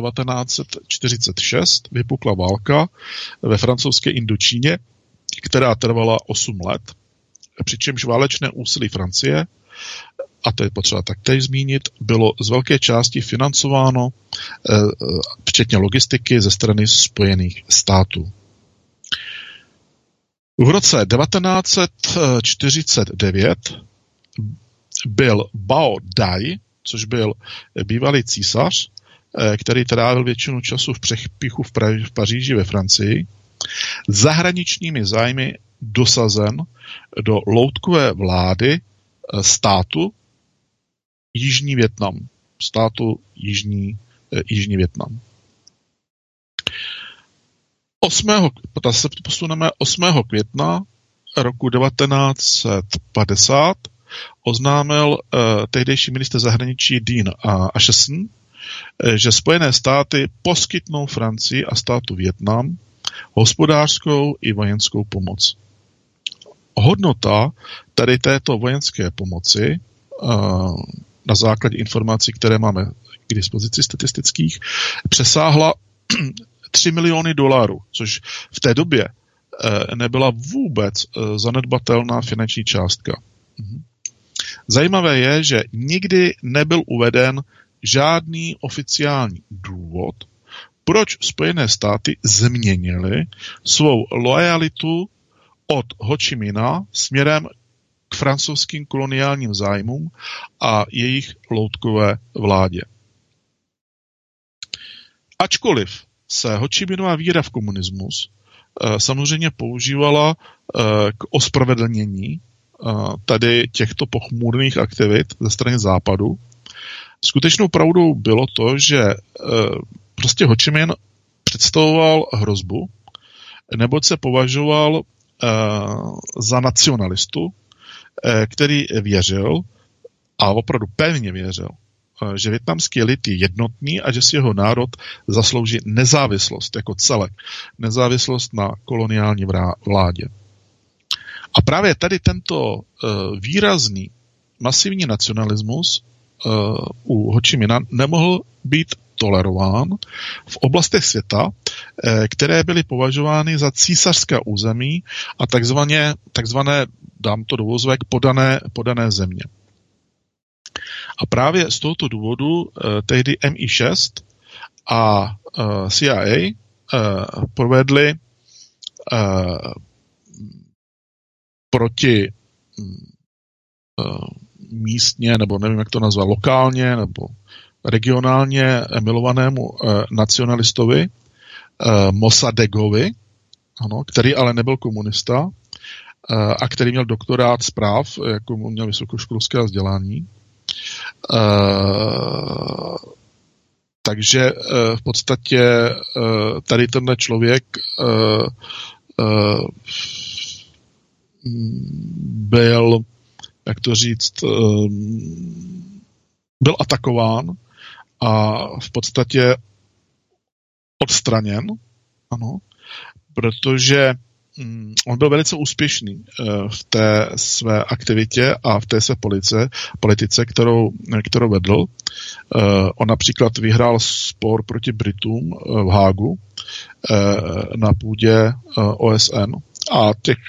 1946 vypukla válka ve francouzské Indočíně, která trvala 8 let, přičemž válečné úsilí Francie, a to je potřeba taktéž zmínit, bylo z velké části financováno, včetně logistiky, ze strany Spojených států. V roce 1949 byl Bao Dai, což byl bývalý císař, který trávil většinu času v přepichu v Paříži ve Francii, zahraničními zájmy dosazen do loutkové vlády státu Jižní Vietnam. Státu Jižní Vietnam. 8. května roku 1950 oznámil tehdejší ministr zahraničí Dean Acheson, že Spojené státy poskytnou Francii a státu Vietnam hospodářskou i vojenskou pomoc. Hodnota tady této vojenské pomoci na základě informací, které máme k dispozici statistických, přesáhla $3 miliony, což v té době nebyla vůbec zanedbatelná finanční částka. Zajímavé je, že nikdy nebyl uveden žádný oficiální důvod, proč Spojené státy změnily svou loajalitu od Ho Chi Minha směrem k francouzským koloniálním zájmům a jejich loutkové vládě. Ačkoliv se Ho Chi Minhova víra v komunismus samozřejmě používala k ospravedlnění tady těchto pochmurných aktivit ze strany západu, skutečnou pravdou bylo to, že prostě Ho Chi Minh představoval hrozbu, neboť se považoval za nacionalistu, který věřil, a opravdu pevně věřil, že vietnamský lid je jednotný a že si jeho národ zaslouží nezávislost jako celek, nezávislost na koloniální vládě. A právě tady tento výrazný masivní nacionalismus u Ho Chi Minha nemohl být tolerován v oblastech světa, které byly považovány za císařská území a takzvané dám to do uvozovek, podané země. A právě z tohoto důvodu tehdy MI6 a CIA provedli proti místně, nebo nevím, jak to nazvat, lokálně nebo regionálně milovanému nacionalistovi Mossadegovi, ano, který ale nebyl komunista a který měl doktorát z práv, jako měl vysokoškolské vzdělání. Takže v podstatě tady tenhle člověk byl, jak to říct, byl atakován a v podstatě odstraněn, ano, protože on byl velice úspěšný v té své aktivitě a v té své politice, kterou vedl. On například vyhrál spor proti Britům v Hágu na půdě OSN a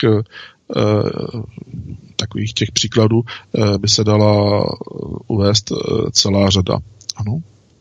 takových těch příkladů by se dala uvést celá řada. Ano.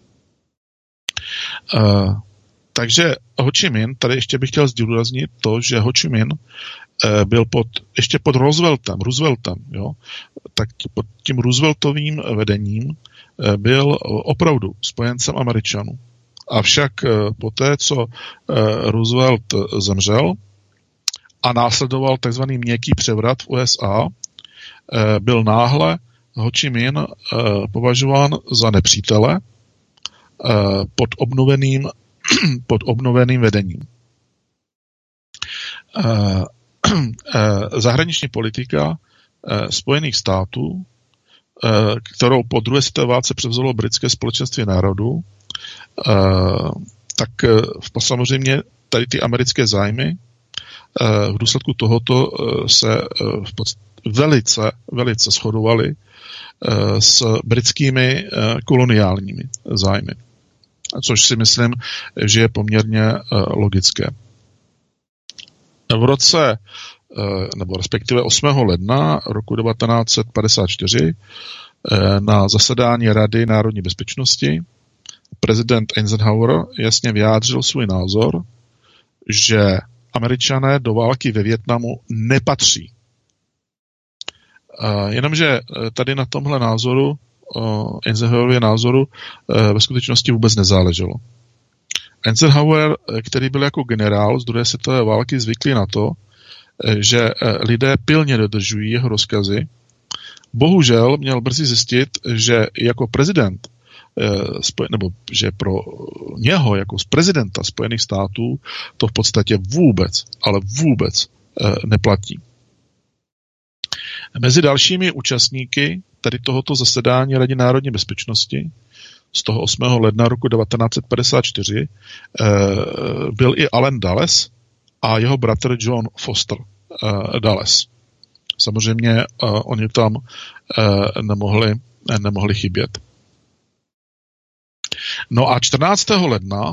Takže Ho Chi Minh, tady ještě bych chtěl zdůraznit to, že Ho Chi Minh byl ještě pod Rooseveltem, jo, tak pod tím Rooseveltovým vedením byl opravdu spojencem Američanů. Avšak poté, co Roosevelt zemřel a následoval takzvaný měkký převrat v USA, byl náhle Ho Chi Minh považován za nepřítele pod obnoveným vedením. Zahraniční politika Spojených států, kterou po druhé světové válce převzalo Britské společenství národů, tak samozřejmě tady ty americké zájmy v důsledku tohoto se velice shodovaly s britskými koloniálními zájmy. Což si myslím, že je poměrně logické. V roce, nebo respektive 8. ledna roku 1954 na zasedání Rady národní bezpečnosti prezident Eisenhower jasně vyjádřil svůj názor, že Američané do války ve Vietnamu nepatří. Jenomže tady na tomhle názoru Eisenhowerově názoru ve skutečnosti vůbec nezáleželo. Eisenhower, který byl jako generál z druhé světové války zvyklý na to, že lidé pilně dodržují jeho rozkazy, bohužel měl brzy zjistit, že jako prezident, nebo že pro něho jako z prezidenta Spojených států to v podstatě vůbec neplatí. Mezi dalšími účastníky tady tohoto zasedání Rady národní bezpečnosti z toho 8. ledna roku 1954 byl i Allen Dulles a jeho bratr John Foster Dulles. Samozřejmě oni tam nemohli chybět. No a 14. ledna,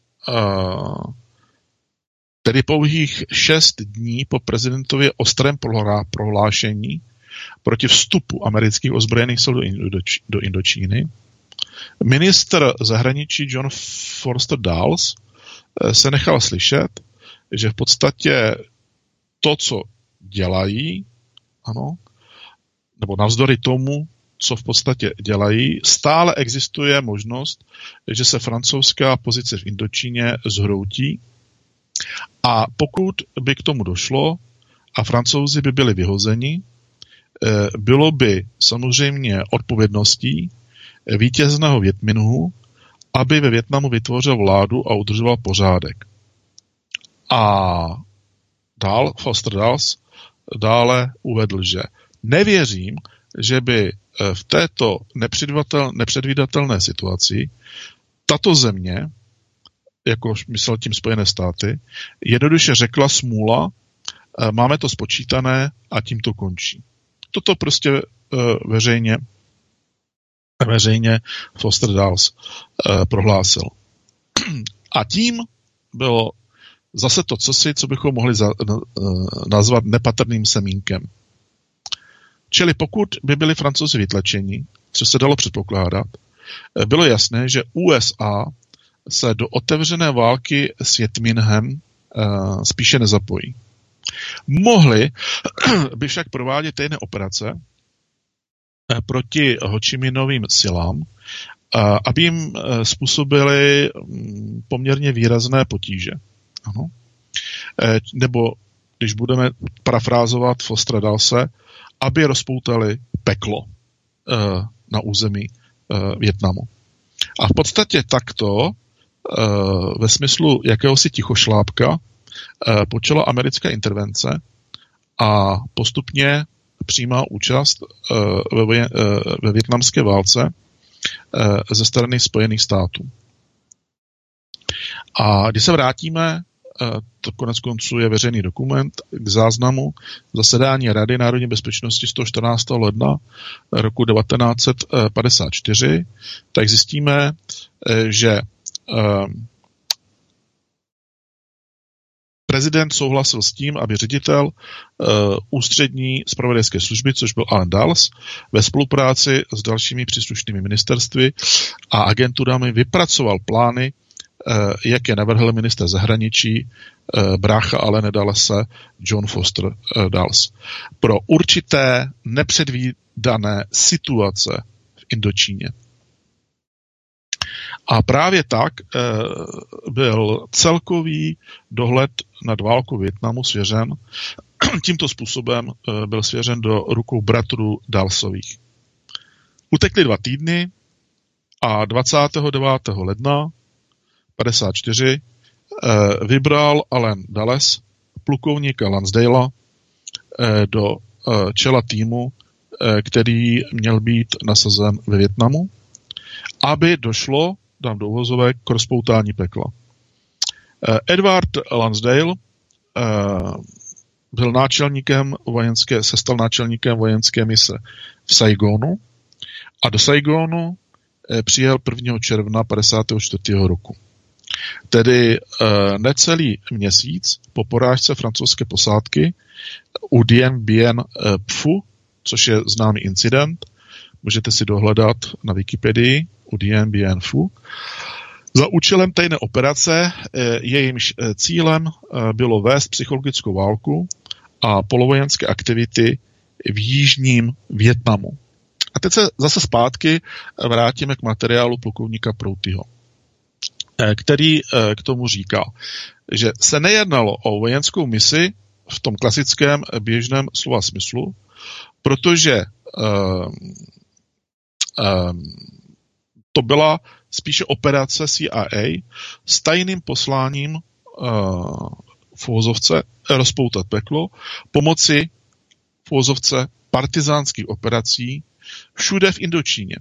tedy pouhých 6 dní po prezidentově ostrém prohlášení proti vstupu amerických ozbrojených sil do Indočíny, ministr zahraničí John Foster Dulles se nechal slyšet, že v podstatě to, co dělají, ano, nebo navzdory tomu, co v podstatě dělají, stále existuje možnost, že se francouzská pozice v Indočíně zhroutí a pokud by k tomu došlo a Francouzi by byli vyhozeni, bylo by samozřejmě odpovědností vítězného Vietminhu, aby ve Vietnamu vytvořil vládu a udržoval pořádek. A Foster Dulles dále uvedl, že nevěřím, že by v této nepředvídatelné situaci tato země, jako myslel tím Spojené státy, jednoduše řekla smůla, máme to spočítané a tím to končí. Toto prostě veřejně Foster Dulles prohlásil. A tím bylo zase to co bychom mohli nazvat nepatrným semínkem. Čili pokud by byli Francouzi vytlačeni, co se dalo předpokládat, bylo jasné, že USA se do otevřené války s Vietmingem spíše nezapojí. Mohli by však provádět tajné operace proti Ho Chi Minhovým silám, aby jim způsobili poměrně výrazné potíže. Ano. Nebo, když budeme parafrázovat Fostera Dullese, aby rozpoutali peklo na území Vietnamu. A v podstatě takto ve smyslu jakéhosi tichošlápka počala americká intervence a postupně přímá účast ve vietnamské válce ze strany Spojených států. A když se vrátíme, to konec konců je veřejný dokument k záznamu zasedání Rady národní bezpečnosti z toho 14. ledna roku 1954, tak zjistíme, že prezident souhlasil s tím, aby ředitel ústřední zpravodajské služby, což byl Allen Dulles, ve spolupráci s dalšími příslušnými ministerstvy a agenturami vypracoval plány, jak je navrhl ministr zahraničí brácha Allena Dullese John Foster Dulles. Pro určité nepředvídané situace v Indočíně. A právě tak byl celkový dohled nad válkou Vietnamu svěřen, tímto způsobem byl svěřen do rukou bratrů Dullesových. Utekly 2 týdny a 29. ledna 54 vybral Allen Dulles plukovníka Lansdalea do čela týmu, který měl být nasazen ve Vietnamu, aby došlo, dám do uvozovek, k rozpoutání pekla. Edward Lansdale se stal náčelníkem vojenské mise v Saigonu a do Saigonu přijel 1. června 54. roku. Tedy necelý měsíc po porážce francouzské posádky u Dien Bien Phu, což je známý incident, můžete si dohledat na Wikipedii u Dien Bien Phu, za účelem tajné operace, jejímž cílem bylo vést psychologickou válku a polovojenské aktivity v jižním Vietnamu. A teď se zase zpátky vrátíme k materiálu plukovníka Proutyho, který k tomu říká, že se nejednalo o vojenskou misi v tom klasickém běžném slova smyslu, protože to byla spíše operace CIA s tajným posláním v uvozovce rozpoutat peklo pomocí v uvozovce partizánských operací všude v Indočíně.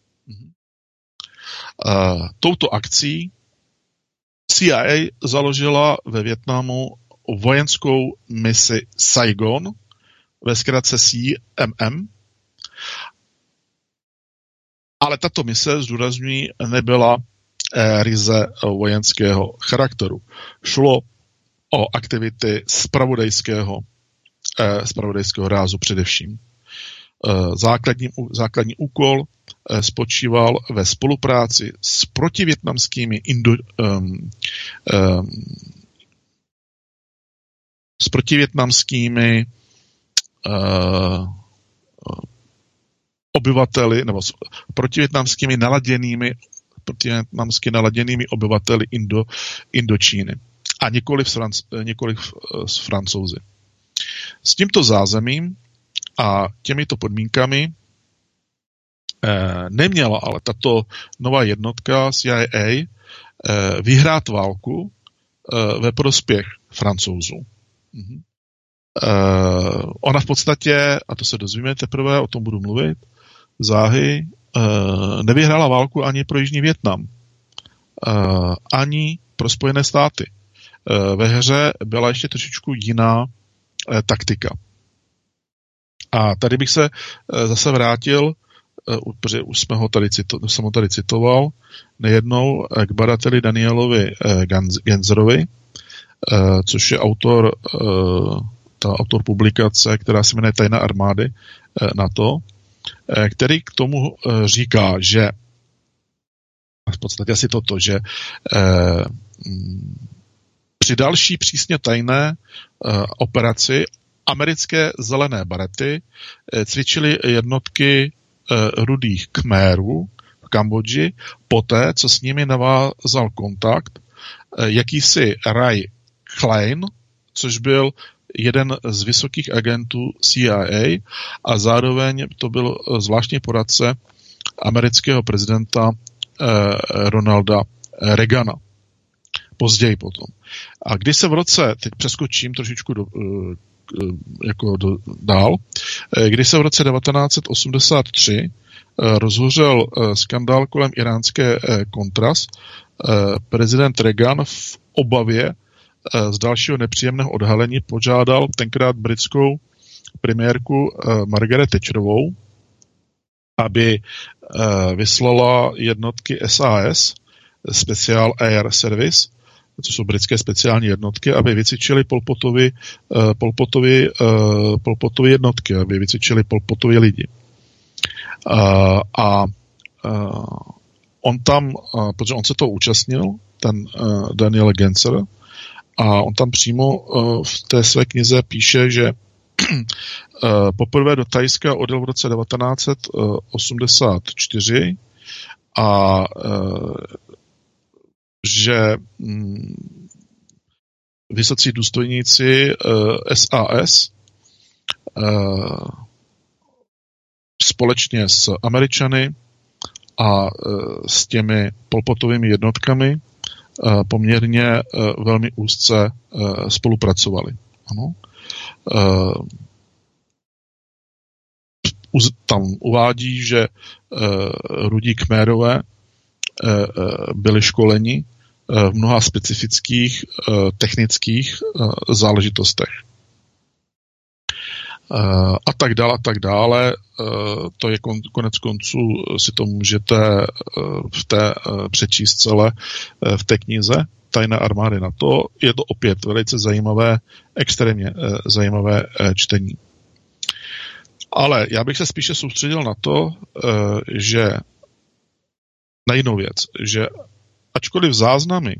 Touto akcí CIA založila ve Vietnamu vojenskou misi Saigon, ve zkratce CMM, ale tato mise, zdůrazňuji, nebyla ryze vojenského charakteru. Šlo o aktivity zpravodajského rázu především. Základní úkol spočíval ve spolupráci s protivietnamskými obyvateli, nebo s protivietnamsky naladěnými obyvateli Indočíny. A nikoliv s Francouzi. S tímto zázemím a těmito podmínkami neměla ale tato nová jednotka CIA vyhrát válku ve prospěch Francouzů. Ona v podstatě, a to se dozvíme teprve, o tom budu mluvit, záhy nevyhrála válku ani pro Jižní Vietnam, ani pro Spojené státy. Ve hře byla ještě trošičku jiná taktika. A tady bych se zase vrátil, protože už jsem ho tady citoval, nejednou k badateli Danielovi Genzerovi, což je autor publikace, která se jmenuje Tajné armády NATO, který k tomu říká, že v podstatě asi toto, že při další přísně tajné operaci americké zelené barety cvičily jednotky rudých Khmerů v Kambodži poté, co s nimi navázal kontakt jakýsi Ray Klein, což byl jeden z vysokých agentů CIA a zároveň to byl zvláštní poradce amerického prezidenta Ronalda Reagana. Později potom. A když se v roce, teď přeskočím trošičku dál, když se v roce 1983 rozhořel skandál kolem iránské Contras, prezident Reagan v obavě z dalšího nepříjemného odhalení požádal tenkrát britskou premiérku Margaret Thatcherovou, aby vyslala jednotky SAS, Special Air Service, co jsou britské speciální jednotky, aby vycvičili Pol Potovy jednotky, aby vycvičili Pol Potovy lidi. On tam, protože on se toho účastnil, ten Daniel Genzer, a on tam přímo v té své knize píše, že poprvé do Thajska odjel v roce 1984 a že vysocí důstojníci SAS společně s Američany a s těmi Pol Potovými jednotkami poměrně velmi úzce spolupracovali. Ano. Tam uvádí, že rudí Khmerové byli školeni v mnoha specifických technických záležitostech. A tak dále. To je konec konců, si to můžete přečíst celé v té knize Tajné armády NATO. Je to opět velice zajímavé, extrémně zajímavé čtení. Ale já bych se spíše soustředil na to, že na jinou věc, že ačkoliv záznamy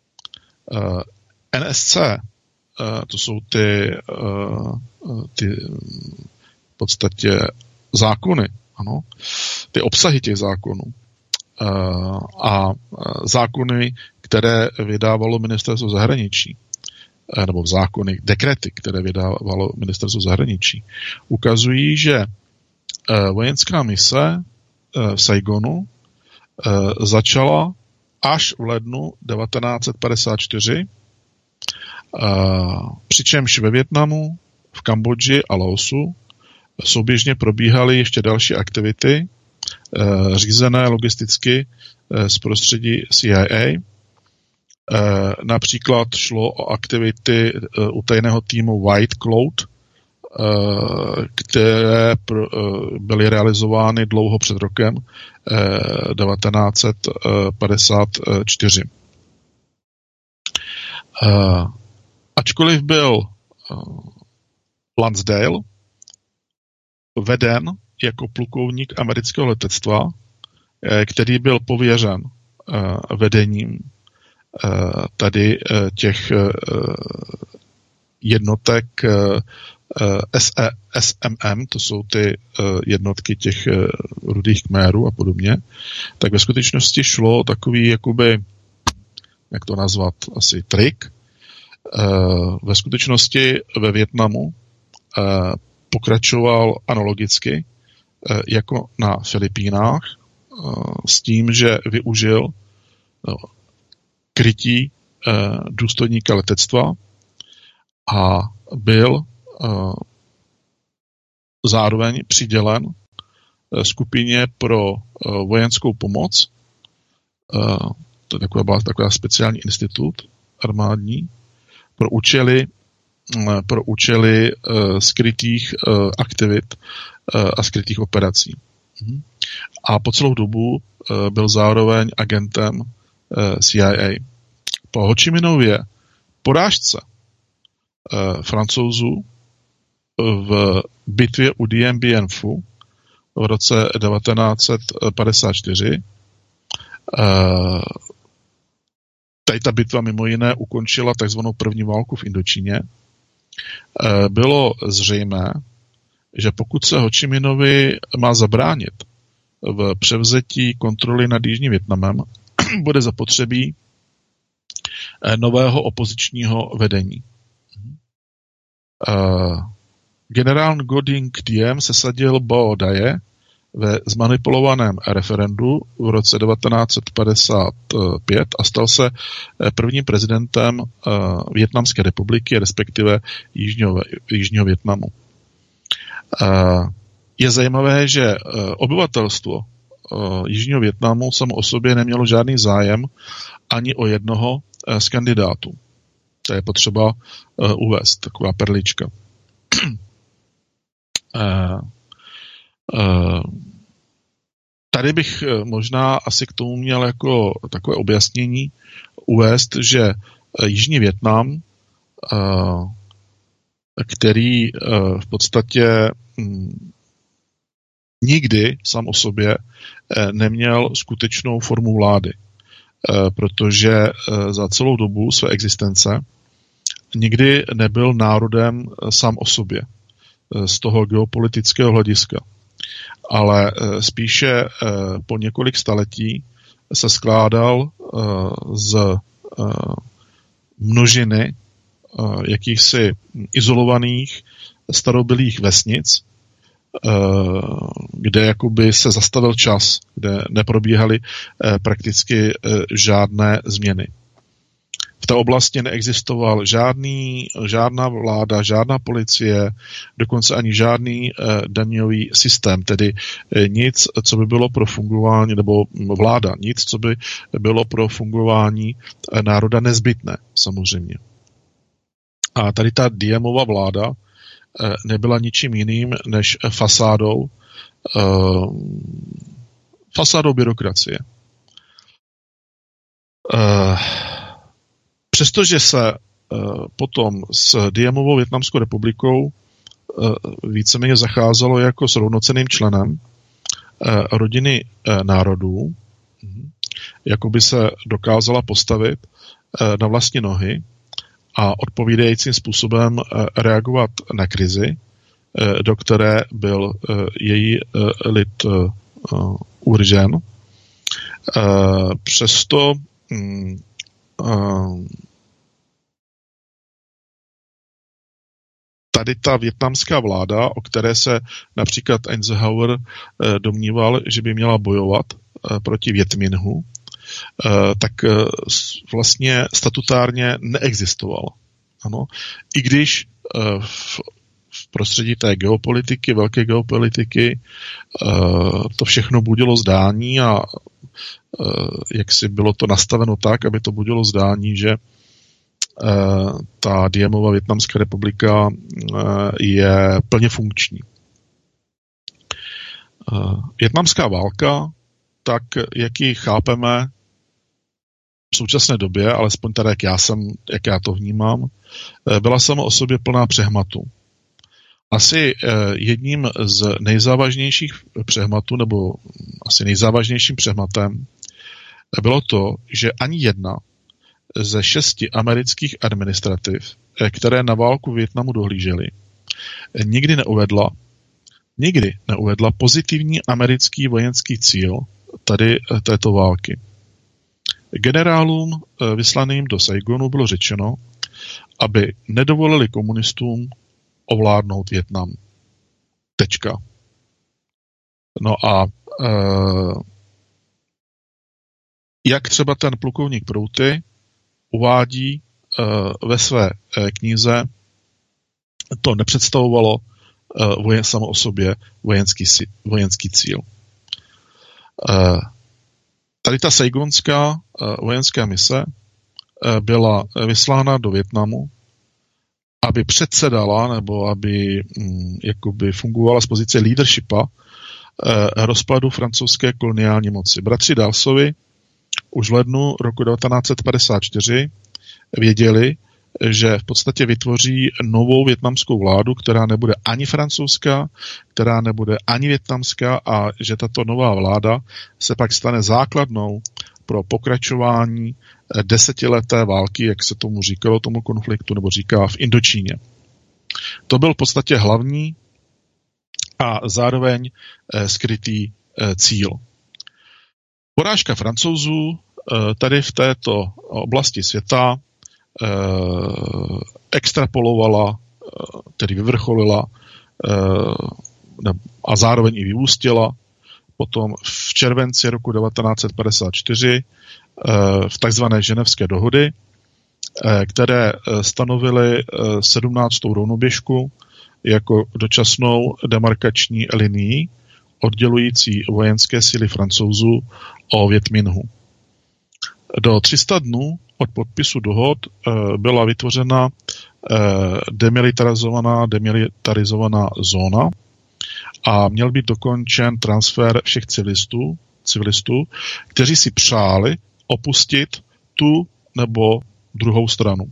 NSC, to jsou ty v podstatě zákony, ano, ty obsahy těch zákonů a zákony, které vydávalo ministerstvo zahraničí, nebo zákony, dekrety, které vydávalo ministerstvo zahraničí, ukazují, že vojenská mise v Saigonu začala až v lednu 1954, přičemž ve Vietnamu, v Kambodži a Laosu souběžně probíhaly ještě další aktivity řízené logisticky z prostředí CIA. Například šlo o aktivity utajeného týmu White Cloud, které byly realizovány dlouho před rokem 1954. Ačkoliv byl Lansdale veden jako plukovník amerického letectva, který byl pověřen vedením tady těch jednotek SMM, to jsou ty jednotky těch rudých Khmerů a podobně, tak ve skutečnosti šlo takový, jakoby, jak to nazvat, asi trik. Ve skutečnosti ve Vietnamu pokračoval analogicky jako na Filipínách s tím, že využil krytí důstojníka letectva a byl zároveň přidělen skupině pro vojenskou pomoc. To je taková speciální institut armádní pro účely pro účely skrytých aktivit a skrytých operací. A po celou dobu byl zároveň agentem CIA. Po Ho Chi Minově porážce Francouzů v bitvě u Dien Bien Phu v roce 1954 tady ta bitva mimo jiné ukončila takzvanou první válku v Indočíně. Bylo zřejmé, že pokud se Ho Chi Minovi má zabránit v převzetí kontroly nad Jižním Vietnamem, bude zapotřebí nového opozičního vedení. Generál Ngo Dinh Diem sesadil Bao Daje ve zmanipulovaném referendu v roce 1955 a stal se prvním prezidentem Vietnamské republiky, respektive Jižního Vietnamu. Je zajímavé, že obyvatelstvo Jižního Vietnamu samo o sobě nemělo žádný zájem ani o jednoho z kandidátů. To je potřeba uvést, taková perlička. Tady bych možná asi k tomu měl jako takové objasnění uvést, že Jižní Vietnam, který v podstatě nikdy sám o sobě neměl skutečnou formu vlády, protože za celou dobu své existence nikdy nebyl národem sám o sobě z toho geopolitického hlediska, ale spíše po několik staletí se skládal z množiny jakýchsi izolovaných starobylých vesnic, kde jakoby se zastavil čas, kde neprobíhaly prakticky žádné změny. V té oblasti neexistoval žádná vláda, žádná policie, dokonce ani žádný daňový systém, tedy nic, co by bylo pro fungování, nebo vláda, nic, co by bylo pro fungování národa nezbytné, samozřejmě. A tady ta Diemova vláda nebyla ničím jiným než fasádou byrokracie. Přestože se potom s Diemovou Vietnamskou republikou víceméně zacházelo jako s rovnocenným členem rodiny národů, jako by se dokázala postavit na vlastní nohy a odpovídajícím způsobem reagovat na krizi, do které byl její lid uvržen. Přesto tady ta vietnamská vláda, o které se například Eisenhower domníval, že by měla bojovat proti Viet Minhu, tak vlastně statutárně neexistoval. Ano. I když v prostředí té geopolitiky, velké geopolitiky, to všechno budilo zdání a jak si bylo to nastaveno tak, aby to budilo zdání, že ta Diemova Vietnamská republika je plně funkční. Vietnamská válka, tak jak ji chápeme v současné době, alespoň tady, jak já to vnímám, byla sama o sobě plná přehmatů. Asi jedním z nejzávažnějších přehmatů, nebo asi nejzávažnějším přehmatem bylo to, že ani jedna ze 6 amerických administrativ, které na válku v Vietnamu dohlížely, nikdy neuvedla pozitivní americký vojenský cíl tady této války. Generálům vyslaným do Saigonu bylo řečeno, aby nedovolili komunistům ovládnout Vietnam. Tečka. No a jak třeba ten plukovník Prouty uvádí ve své knize, to nepředstavovalo samo o sobě vojenský cíl. Tady ta saigonská vojenská mise byla vyslána do Vietnamu aby předsedala nebo aby jakoby fungovala z pozice leadershipa rozpadu francouzské koloniální moci. Bratři Dalsovi už v lednu roku 1954 věděli, že v podstatě vytvoří novou vietnamskou vládu, která nebude ani francouzská, která nebude ani vietnamská a že tato nová vláda se pak stane základnou pro pokračování desetileté války, jak se tomu říkalo, tomu konfliktu, nebo říká v Indočíně. To byl v podstatě hlavní a zároveň skrytý cíl. Porážka Francouzů tady v této oblasti světa extrapolovala, tedy vyvrcholila a zároveň i vyústila potom v červenci roku 1954 v takzvané ženevské dohody, které stanovily 17. rovnoběžku jako dočasnou demarkační linii oddělující vojenské síly Francouzů o Viet Minhu. Do 300 dnů od podpisu dohod byla vytvořena demilitarizovaná zóna a měl být dokončen transfer všech civilistů, kteří si přáli opustit tu nebo druhou stranu.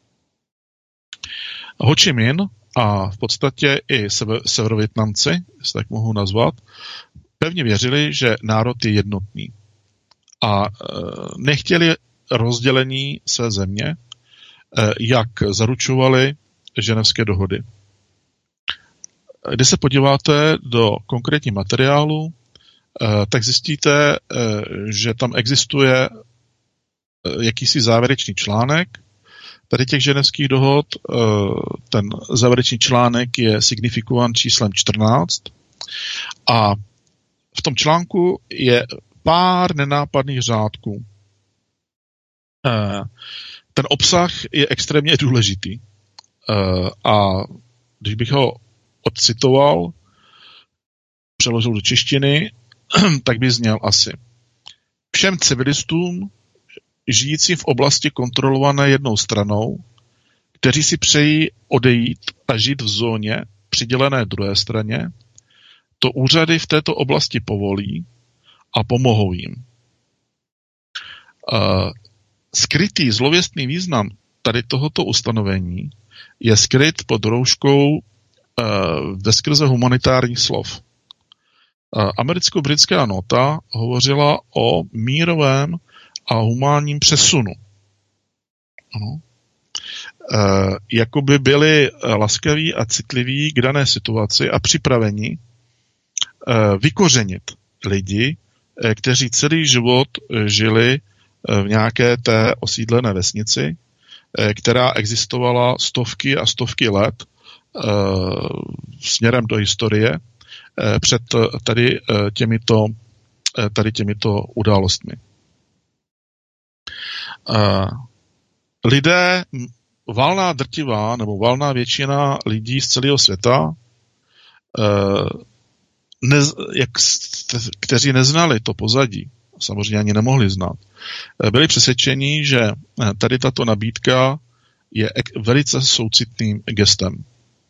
Ho Chi Minh a v podstatě i severovietnamci, jestli tak mohu nazvat, pevně věřili, že národ je jednotný a nechtěli rozdělení své země, jak zaručovali ženevské dohody. Když se podíváte do konkrétních materiálů, tak zjistíte, že tam existuje jakýsi závěrečný článek tady těch ženevských dohod. Ten závěrečný článek je signifikován číslem 14 a v tom článku je pár nenápadných řádků. Ten obsah je extrémně důležitý a když bych ho odcitoval, přeložil do češtiny, tak by zněl asi: všem civilistům žijícím v oblasti kontrolované jednou stranou, kteří si přejí odejít a žít v zóně přidělené druhé straně, to úřady v této oblasti povolí a pomohou jim. Skrytý zlověstný význam tady tohoto ustanovení je skryt pod rouškou veskrze humanitárních slov. Americko-britská nota hovořila o mírovém a humánním přesunu. Ano. Jakoby byli laskaví a citliví k dané situaci a připraveni vykořenit lidi, kteří celý život žili v nějaké té osídlené vesnici, která existovala stovky a stovky let směrem do historie před tady těmito událostmi. Lidé, valná drtivá nebo valná většina lidí z celého světa, kteří neznali to pozadí, samozřejmě ani nemohli znát, byli přesvědčeni, že tady tato nabídka je velice soucitným gestem.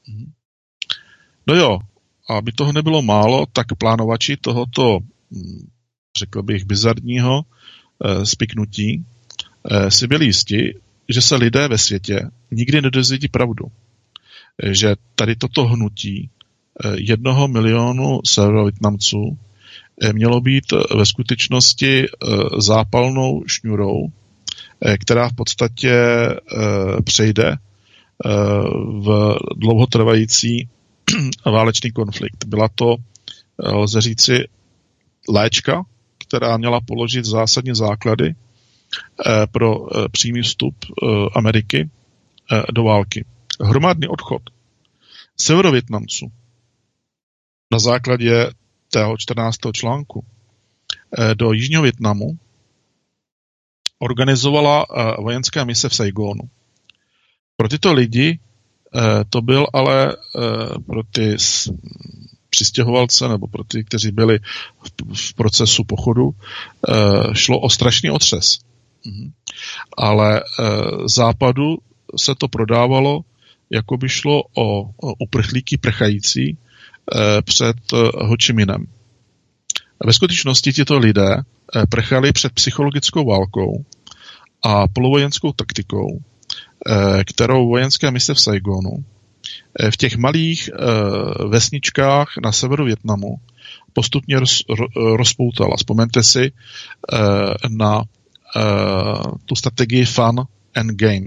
No jo, aby toho nebylo málo, tak plánovači tohoto, řekl bych, bizarního spiknutí si byli jisti, že se lidé ve světě nikdy nedozvědí pravdu. Že tady toto hnutí 1 milionu severovietnamců mělo být ve skutečnosti zápalnou šňůrou, která v podstatě přejde v dlouhotrvající válečný konflikt. Byla to, lze říci, léčka, která měla položit zásadní základy pro přímý vstup Ameriky do války. Hromadný odchod severovietnamců na základě tého 14. článku do Jižního Vietnamu organizovala vojenská mise v Saigonu. Pro tyto lidi to byl ale pro ty přistěhovalce nebo pro ty, kteří byli v procesu pochodu, šlo o strašný otřes. Ale západu se to prodávalo jako by šlo o uprchlíky prchající před Ho Chi Minem. Ve skutečnosti tito lidé prchali před psychologickou válkou a polovojenskou taktikou, kterou vojenské mise v Saigonu v těch malých vesničkách na severu Vietnamu postupně rozpoutala. Vzpomeňte si na tu strategii Fun and Game.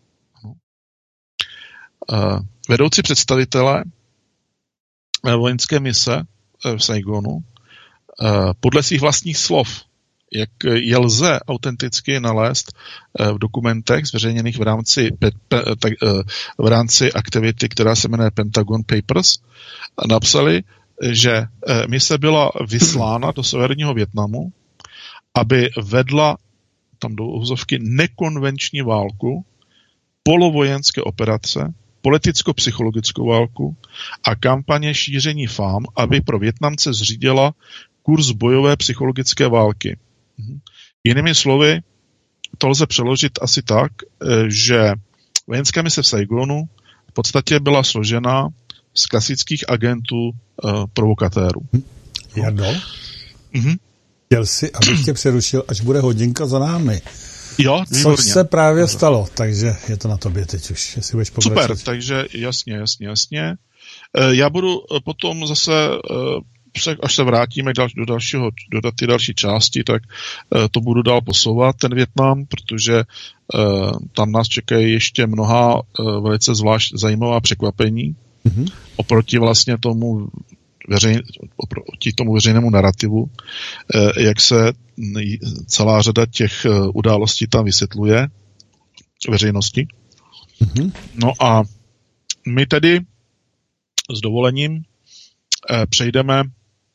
Vedoucí představitelé vojenské mise v Saigonu podle svých vlastních slov, jak je lze autenticky nalézt v dokumentech zveřejněných v rámci aktivity, která se jmenuje Pentagon Papers, napsali, že mise byla vyslána do severního Vietnamu, aby vedla tam do uvozovky nekonvenční válku, polovojenské operace, politicko-psychologickou válku a kampaně šíření fám, aby pro Vietnamce zřídila kurz bojové psychologické války. Jinými slovy, to lze přeložit asi tak, že vojenská mise v Saigonu v podstatě byla složena z klasických agentů provokatérů. Jardo? Chtěl si, abych tě přerušil, až bude hodinka za námi. Jo, výborně. Což se právě stalo, takže je to na tobě teď už, jestli budeš pokračovat. Super, takže jasně. Já budu potom zase, až se vrátíme do té další části, tak to budu dál posouvat, ten Vietnam, protože tam nás čekají ještě mnoha velice zvlášť zajímavá překvapení oproti vlastně tomu veřejnému narrativu, jak se celá řada těch událostí tam vysvětluje veřejnosti. No a my tedy s dovolením přejdeme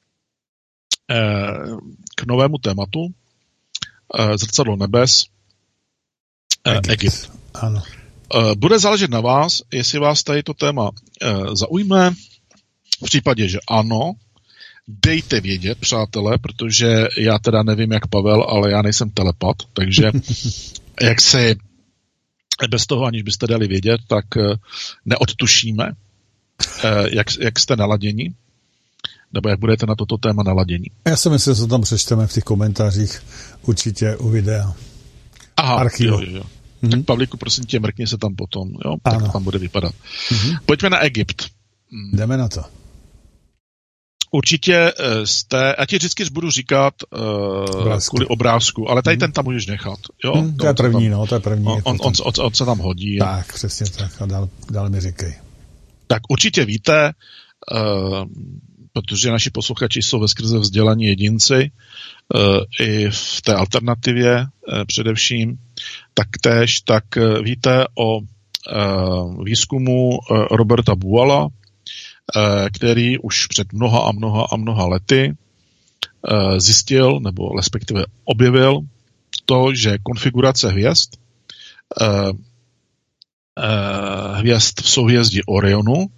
k novému tématu Zrcadlo nebes, Egypt. Ano. Bude záležet na vás, jestli vás tady to téma zaujme. V případě, že ano, dejte vědět, přátelé, protože já teda nevím, jak Pavel, ale já nejsem telepat, takže jak si bez toho, aniž byste dali vědět, tak neodtušíme, jak jste naladěni, nebo jak budete na toto téma naladěni. Já si myslím, že to tam přečteme v těch komentářích, určitě u videa. Aha, archivu. Jo. Tak Pavlíku, prosím tě, mrkni se tam potom, jo? Tak to tam bude vypadat. Pojďme na Egypt. Jdeme na to. Určitě já ti vždycky budu říkat kvůli obrázku, ale tady ten tam můžeš nechat. Jo? To je první, to je první. On se tam hodí. Tak, přesně tak. A dál mi říkej. Tak určitě víte, protože naši posluchači jsou veskrze vzdělaní jedinci, i v té alternativě především, tak víte o výzkumu Roberta Buala, který už před mnoha lety zjistil, nebo respektive objevil to, že konfigurace hvězd v souhvězdí Orionu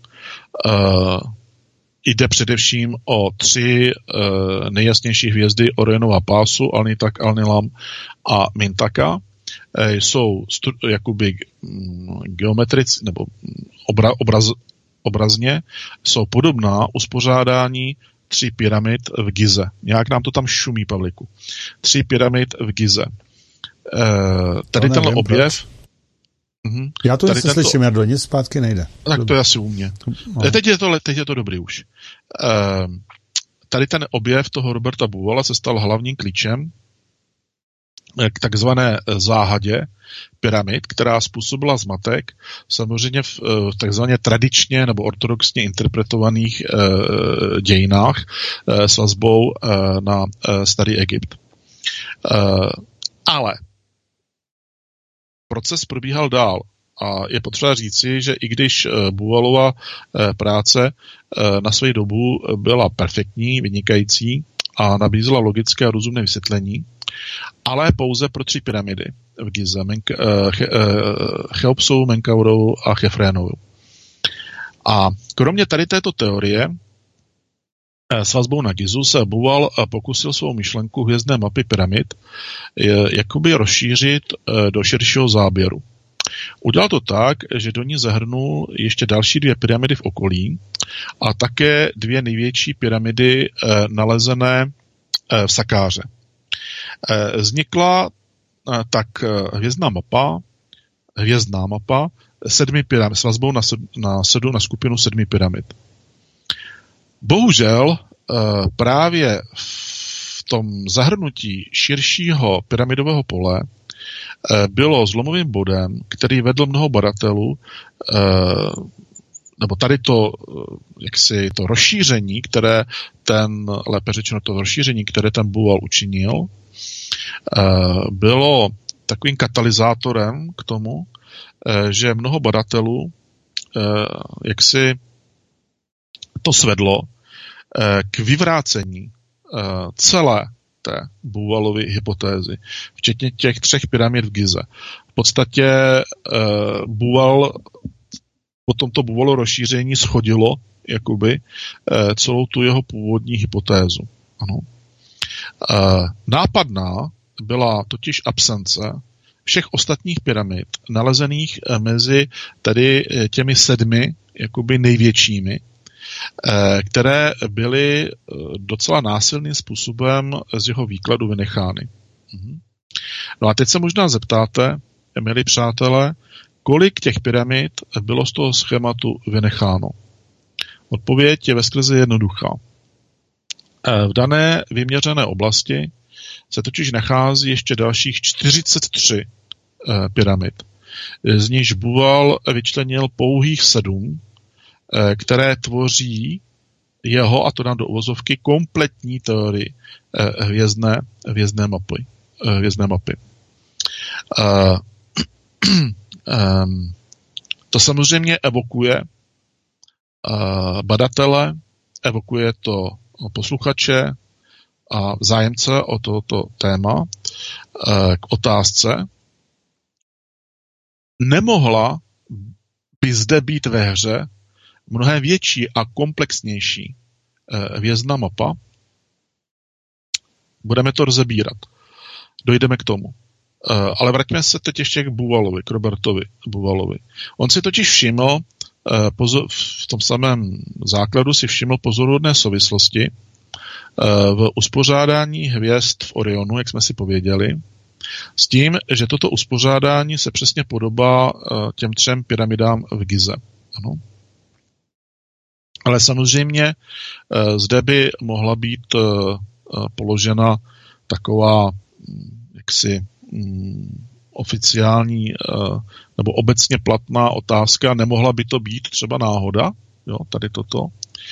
jde především o 3 nejjasnější hvězdy Orionova pásu, Alnitak, Alnilam a Mintaka. Jsou jakoby geometrické nebo obrazně jsou podobná uspořádání 3 pyramid v Gize. Nějak nám to tam šumí, Pavliku. 3 pyramid v Gize. Tady tenhle objev... Já to ještě slyším, Jardo, nic zpátky nejde. Tak to je asi u mě. No. Teď je to dobrý už. Tady ten objev toho Roberta Buala se stal hlavním klíčem k takzvané záhadě pyramid, která způsobila zmatek samozřejmě v takzvaně tradičně nebo ortodoxně interpretovaných dějinách s vazbou na starý Egypt. Ale proces probíhal dál a je potřeba říci, že i když Bualova práce na svou dobu byla perfektní, vynikající a nabízela logické a rozumné vysvětlení, ale pouze pro 3 pyramidy v Gize, Cheopsovu, Menkaurovu a Chefrénovu. A kromě tady této teorie s vazbou na Gizu se Bual pokusil svou myšlenku hvězdné mapy pyramid jakoby rozšířit do širšího záběru. Udělal to tak, že do ní zahrnul ještě další 2 pyramidy v okolí a také 2 největší pyramidy nalezené v Sakáře. Vznikla tak hvězdná mapa 7 pyramid, s vazbou na skupinu 7 pyramid. Bohužel právě v tom zahrnutí širšího pyramidového pole bylo zlomovým bodem, který vedl mnoho badatelů, nebo tady to, to rozšíření, které ten Buval učinil, bylo takovým katalyzátorem k tomu, že mnoho badatelů to svedlo k vyvrácení celé té Buvalovy hypotézy, včetně těch 3 pyramid v Gize. V podstatě Buval po tomto Buvalo rozšíření shodilo celou tu jeho původní hypotézu. Ano. Nápadná byla totiž absence všech ostatních pyramid nalezených mezi tady těmi 7 největšími, které byly docela násilným způsobem z jeho výkladu vynechány. No a teď se možná zeptáte, milí přátelé, kolik těch pyramid bylo z toho schématu vynecháno. Odpověď je veskrze jednoduchá. V dané vyměřené oblasti se totiž nachází ještě dalších 43 pyramid. Z nichž Buval vyčlenil pouhých 7, které tvoří jeho, a to dám do uvozovky, kompletní teorii hvězdné mapy. To samozřejmě evokuje badatele, evokuje to posluchače a zájemce o toto téma k otázce, nemohla by zde být ve hře mnohem větší a komplexnější hvězdná mapa? Budeme to rozebírat. Dojdeme k tomu. Ale vraťme se teď ještě k Buvalovi, k Robertovi Buvalovi. On si totiž všiml, v tom samém základu si všiml pozoruhodné souvislosti v uspořádání hvězd v Orionu, jak jsme si pověděli, s tím, že toto uspořádání se přesně podobá těm 3 pyramidám v Gize. Ano. Ale samozřejmě zde by mohla být položena taková oficiální nebo obecně platná otázka, nemohla by to být třeba náhoda, jo, tady toto.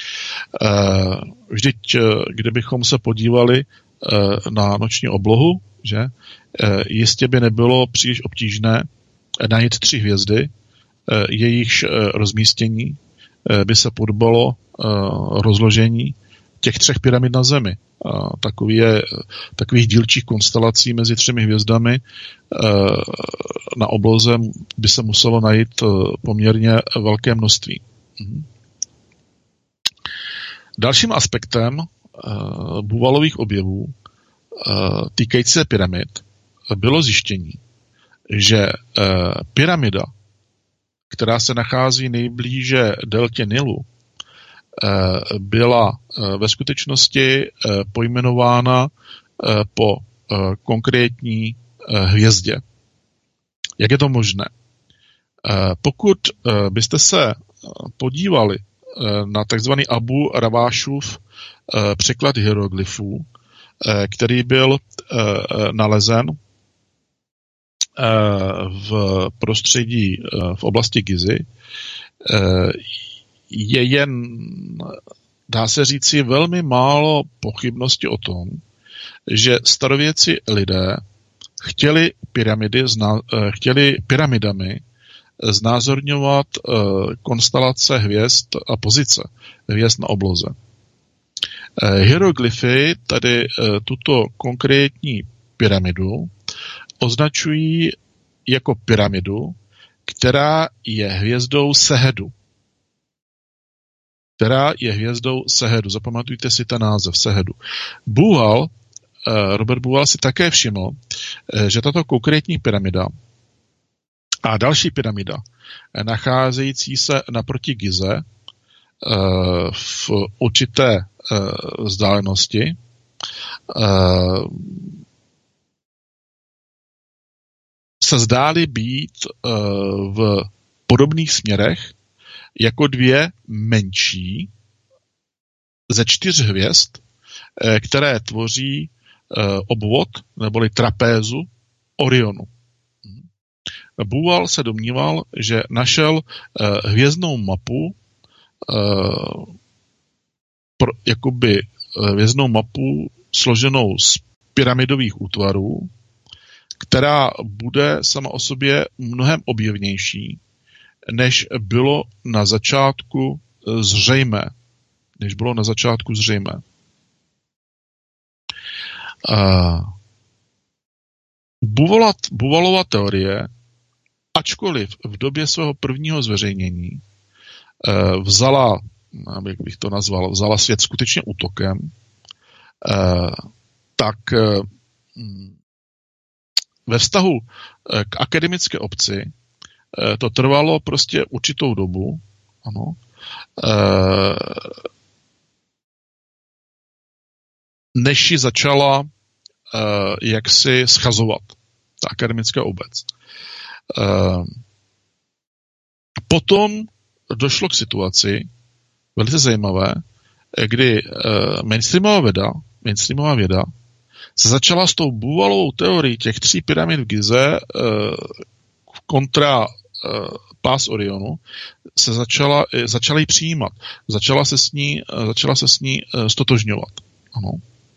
Vždyť, kdybychom se podívali na noční oblohu, že jistě by nebylo příliš obtížné najít 3 hvězdy, jejichž rozmístění by se podobalo rozložení těch 3 pyramid na Zemi. Takových dílčích konstelací mezi 3 hvězdami na obloze by se muselo najít poměrně velké množství. Dalším aspektem Buvalových objevů týkající se pyramid bylo zjištění, že pyramida, která se nachází nejblíže deltě Nilu, byla ve skutečnosti pojmenována po konkrétní hvězdě. Jak je to možné? Pokud byste se podívali na takzvaný Abu Ravášův překlad hieroglyfů, který byl nalezen v prostředí v oblasti Gizy, je jen, dá se říci, velmi málo pochybnosti o tom, že starověcí lidé chtěli pyramidami znázorňovat konstelace hvězd a pozice hvězd na obloze. Hieroglyfy tedy tuto konkrétní pyramidu označují jako pyramidu, která je hvězdou Sehedu. Zapamatujte si ten název, Sehedu. Robert Buval si také všiml, že tato konkrétní pyramida A další pyramida, nacházející se naproti Gize v určité vzdálenosti, se zdály být v podobných směrech jako dvě menší ze 4 hvězd, které tvoří obvod neboli trapézu Orionu. Búval se domníval, že našel hvězdnou mapu, hvězdnou mapu složenou z pyramidových útvarů, která bude sama o sobě mnohem objevnější, než bylo na začátku zřejmé. Búvalova teorie, ačkoliv v době svého prvního zveřejnění vzala svět skutečně útokem, tak ve vztahu k akademické obci to trvalo prostě určitou dobu, ano, než ji začala jaksi schazovat ta akademická obec. Potom došlo k situaci velice zajímavé, kdy mainstreamová věda se začala s tou Búvalovou teorií těch 3 pyramid v Gize kontra pás Orionu se začala ji přijímat. Začala se s ní stotožňovat. Ano.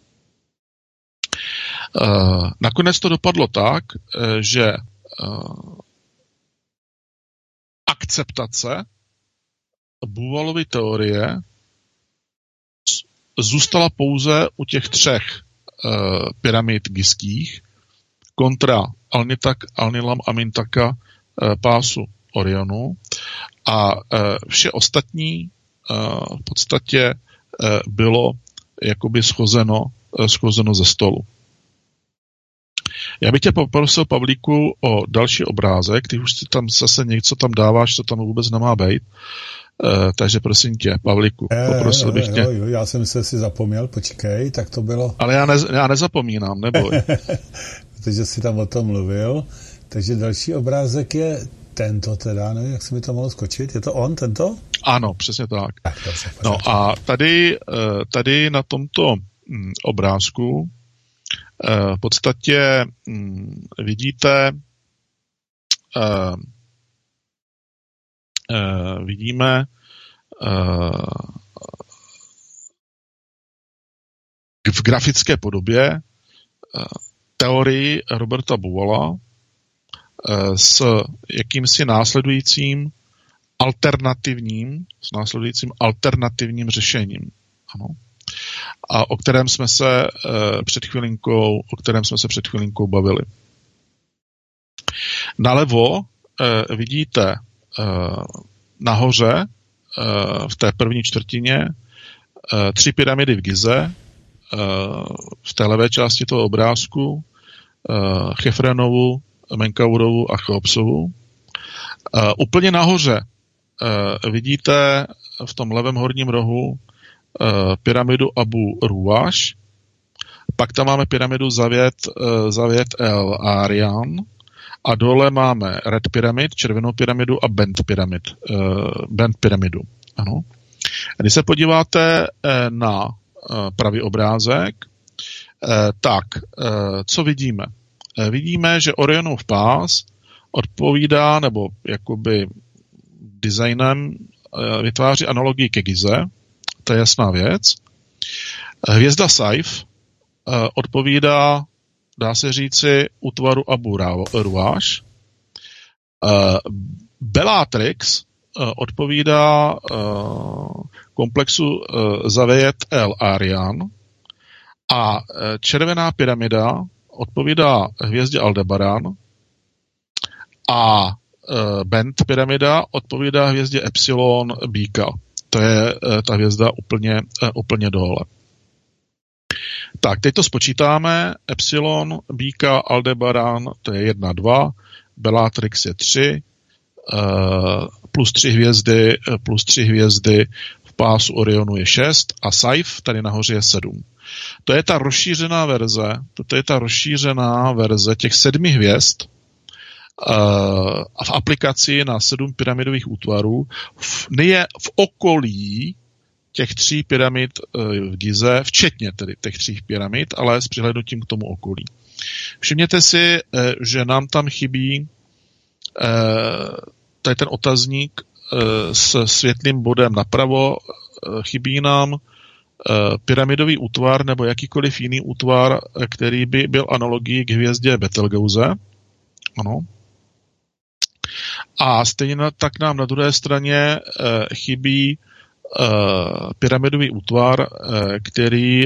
Nakonec to dopadlo tak, že akceptace Búvalovy teorie zůstala pouze u těch 3 pyramid gizských kontra Alnilam Amintaka pásu Orionu a vše ostatní v podstatě bylo jakoby schozeno ze stolu. Já bych tě poprosil, Pavlíku, o další obrázek, ty už si tam zase něco tam dáváš, co tam vůbec nemá být. Takže prosím tě, Pavlíku, poprosil bych tě. Jo, já jsem si zapomněl, počkej, tak to bylo. Ale já nezapomínám, neboj. Protože jsi tam o tom mluvil. Takže další obrázek je tento teda, nevím, jak se mi to mohlo skočit. Je to on, tento? Ano, přesně tak. No a tady na tomto obrázku v podstatě vidíme v grafické podobě teorii Roberta Búvala s jakýmsi následujícím alternativním řešením. Ano. A o kterém jsme se před chvilinkou bavili. Nalevo vidíte nahoře v té první čtvrtině 3 pyramidy v Gize, v té levé části toho obrázku Chefrenovu, Menkaurovu a Cheopsovu. Úplně nahoře vidíte v tom levém horním rohu pyramidu Abu Ruwaš, pak tam máme pyramidu Zavět El Arian a dole máme Red Pyramid, červenou pyramidu a Bent pyramidu. Ano. Když se podíváte na pravý obrázek, tak co vidíme? Vidíme, že Orionův pás odpovídá, nebo jakoby designem vytváří analogii ke Gize, to je jasná věc. Hvězda Saif odpovídá, dá se říci, útvaru Abu Ruwaš. Bellatrix odpovídá komplexu Zavět El Arian a červená pyramida odpovídá hvězdě Aldebaran a Bent pyramida odpovídá hvězdě Epsilon Bíka. To je ta hvězda úplně dole. Tak, teď to spočítáme. Epsilon, Bíka, Aldebaran, to je 1, 2. Bellatrix je 3, plus 3 hvězdy v pásu Orionu je 6 a Saif tady nahoře je 7. To je ta rozšířená verze těch 7 hvězd a v aplikaci na 7 pyramidových útvarů v okolí těch 3 pyramid v Gize, včetně tedy těch 3 pyramid, ale s přihlédnutím k tomu okolí. Všimněte si, že nám tam chybí tady ten otazník s světlým bodem napravo, chybí nám pyramidový útvar nebo jakýkoliv jiný útvar, který by byl analogií k hvězdě Betelgeuse. Ano. A stejně tak nám na druhé straně chybí pyramidový útvar, který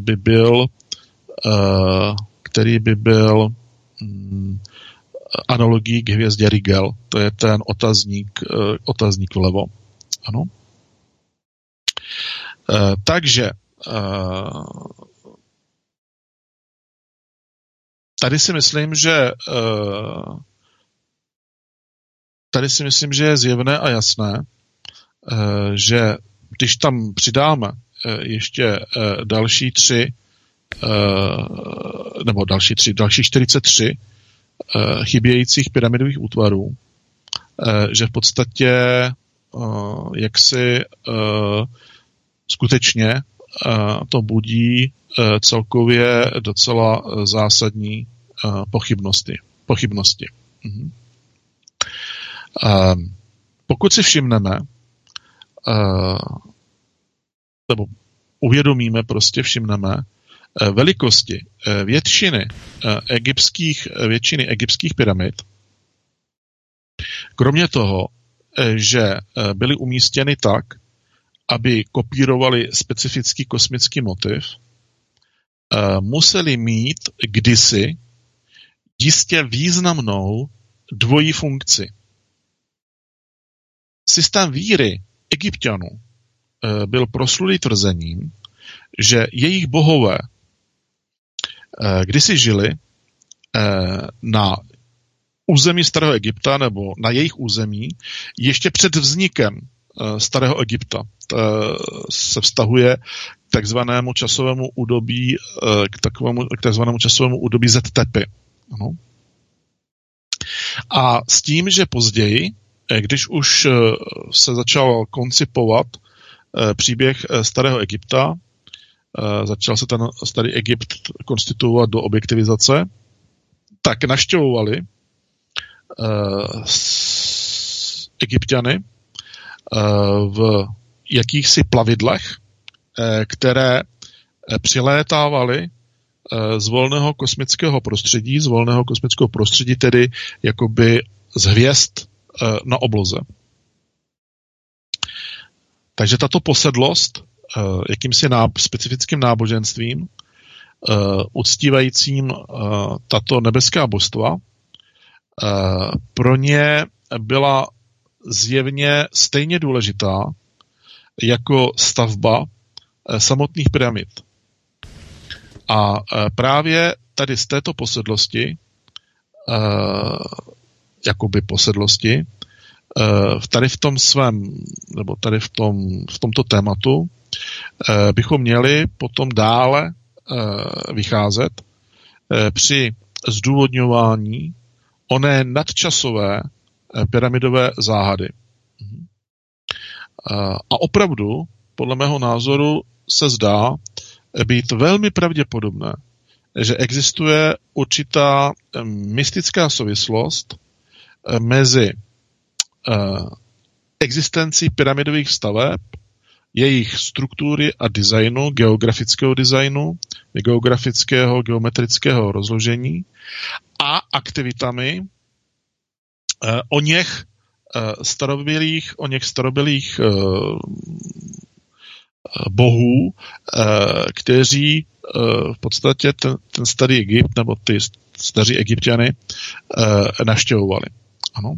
by byl analogií k hvězdě Rigel. To je ten otazník vlevo. Ano. Takže tady si myslím, že je zjevné a jasné, že když tam přidáme ještě další 43 chybějících pyramidových útvarů, že v podstatě skutečně to budí celkově docela zásadní pochybnosti. Mhm. Pokud si všimneme, nebo všimneme velikosti většiny egyptských pyramid, kromě toho, že byly umístěny tak, aby kopírovali specifický kosmický motiv, museli mít kdysi jistě významnou dvojí funkci. Systém víry Egypťanů byl proslulý tvrzením, že jejich bohové kdysi žili na území Starého Egypta nebo na jejich území ještě před vznikem Starého Egypta. Se vztahuje k takzvanému časovému údobí Z-tepy. Ano. A s tím, že později, když už se začal koncipovat příběh Starého Egypta, začal se ten Starý Egypt konstituovat do objektivizace, tak navštěvovali Egypťany v jakýchsi plavidlech, které přilétávaly z volného kosmického prostředí, tedy jakoby z hvězd na obloze. Takže tato posedlost jakýmsi specifickým náboženstvím, uctívajícím tato nebeská božstva, pro ně byla zjevně stejně důležitá jako stavba samotných pyramid. A právě tady z této posedlosti, tady v tom svém, nebo tady v tomto tématu, bychom měli potom dále vycházet při zdůvodňování oné nadčasové pyramidové záhady. A opravdu, podle mého názoru, se zdá být velmi pravděpodobné, že existuje určitá mystická souvislost mezi existencí pyramidových staveb, jejich struktury a designu, geografického designu, geometrického rozložení a aktivitami o něch starobylých bohů, kteří v podstatě ten starý Egypt nebo ty staří Egypťany navštěvovali. Ano.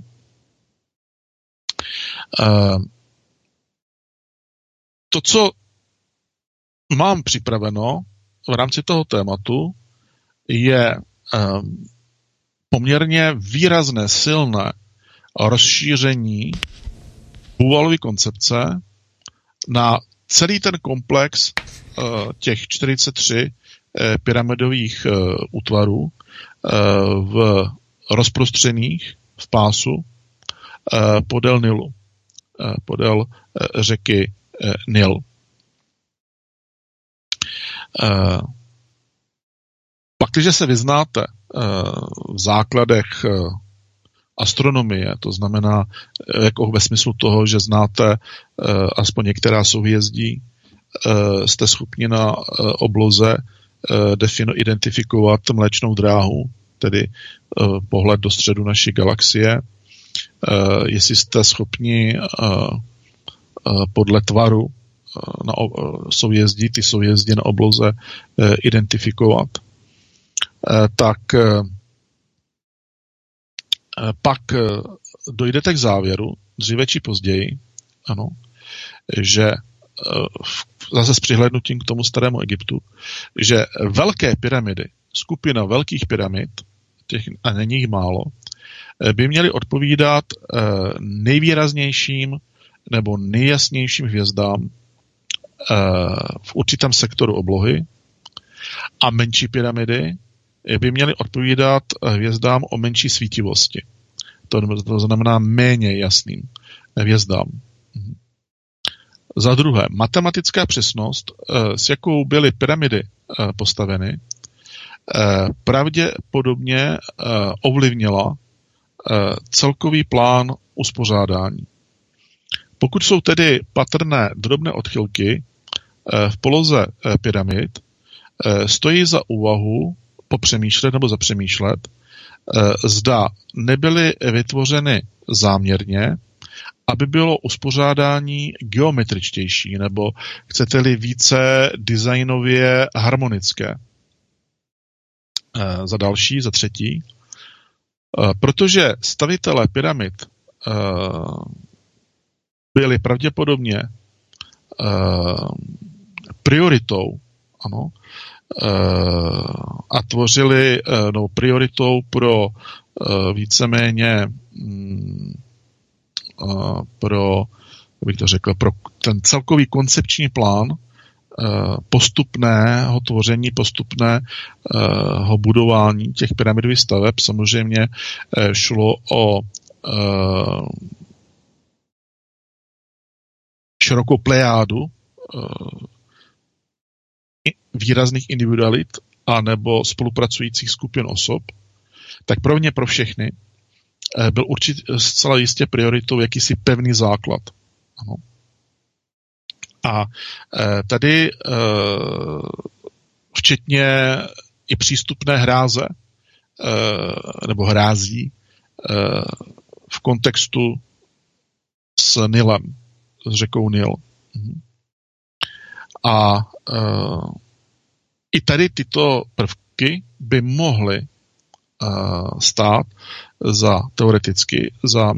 To, co mám připraveno v rámci toho tématu, je poměrně výrazné, silné rozšíření Buvalovy koncepce na celý ten komplex těch 43 pyramidových útvarů v rozprostřených v pásu podél Nilu, podél řeky Nil. Pakliže se vyznáte v základech astronomie, to znamená jako ve smyslu toho, že znáte aspoň některá souhvězdí, jste schopni na obloze identifikovat Mléčnou dráhu, tedy pohled do středu naší galaxie. Jestli jste schopni podle tvaru ty souhvězdí na obloze identifikovat, tak pak dojdete k závěru, dříve či později, ano, že zase s přihlédnutím k tomu starému Egyptu, že velké pyramidy, skupina velkých pyramid, těch a není jich málo, by měly odpovídat nejvýraznějším nebo nejjasnějším hvězdám v určitém sektoru oblohy a menší pyramidy by měly odpovídat hvězdám o menší svítivosti. To znamená méně jasným hvězdám. Za druhé, matematická přesnost, s jakou byly pyramidy postaveny, pravděpodobně ovlivnila celkový plán uspořádání. Pokud jsou tedy patrné drobné odchylky v poloze pyramid, stojí za úvahu popřemýšlet nebo zapřemýšlet, zda nebyly vytvořeny záměrně, aby bylo uspořádání geometričtější, nebo chcete-li více designově harmonické. Za třetí, protože stavitelé pyramid byli pravděpodobně prioritou, ano, a tvořili prioritou pro víceméně pro, bych to řekl, pro ten celkový koncepční plán postupného tvoření, postupného budování těch pyramidových staveb. Samozřejmě šlo o širokou plejádu výrazných individualit a nebo spolupracujících skupin osob, tak pro všechny byl zcela jistě prioritou jakýsi pevný základ. Ano. A tady včetně i přístupné hráze nebo hrází v kontextu s Nilem, s řekou Nil. A i tady tyto prvky by mohly stát teoreticky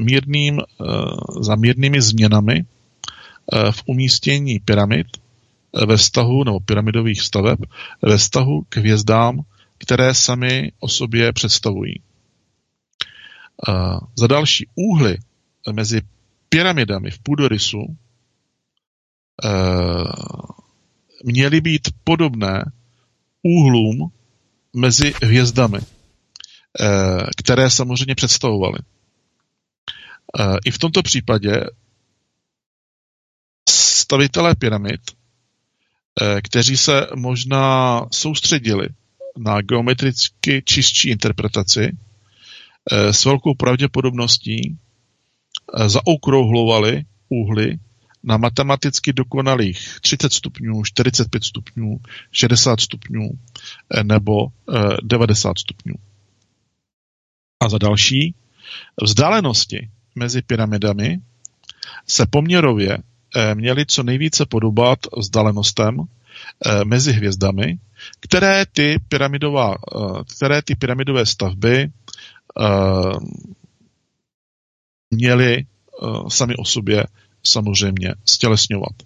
za mírnými změnami v umístění pyramid ve vztahu, nebo pyramidových staveb ve vztahu k hvězdám, které sami o sobě představují. Za další, úhly mezi pyramidami v půdorysu měly být podobné úhlům mezi hvězdami, které samozřejmě představovaly. I v tomto případě stavitelé pyramid, kteří se možná soustředili na geometricky čistší interpretaci, s velkou pravděpodobností zaokrouhlovali úhly na matematicky dokonalých 30 stupňů, 45 stupňů, 60 stupňů nebo 90 stupňů. A za další, vzdálenosti mezi pyramidami se poměrově měly co nejvíce podobat vzdálenostem mezi hvězdami, které ty pyramidové stavby měly sami o sobě samozřejmě stělesňovat.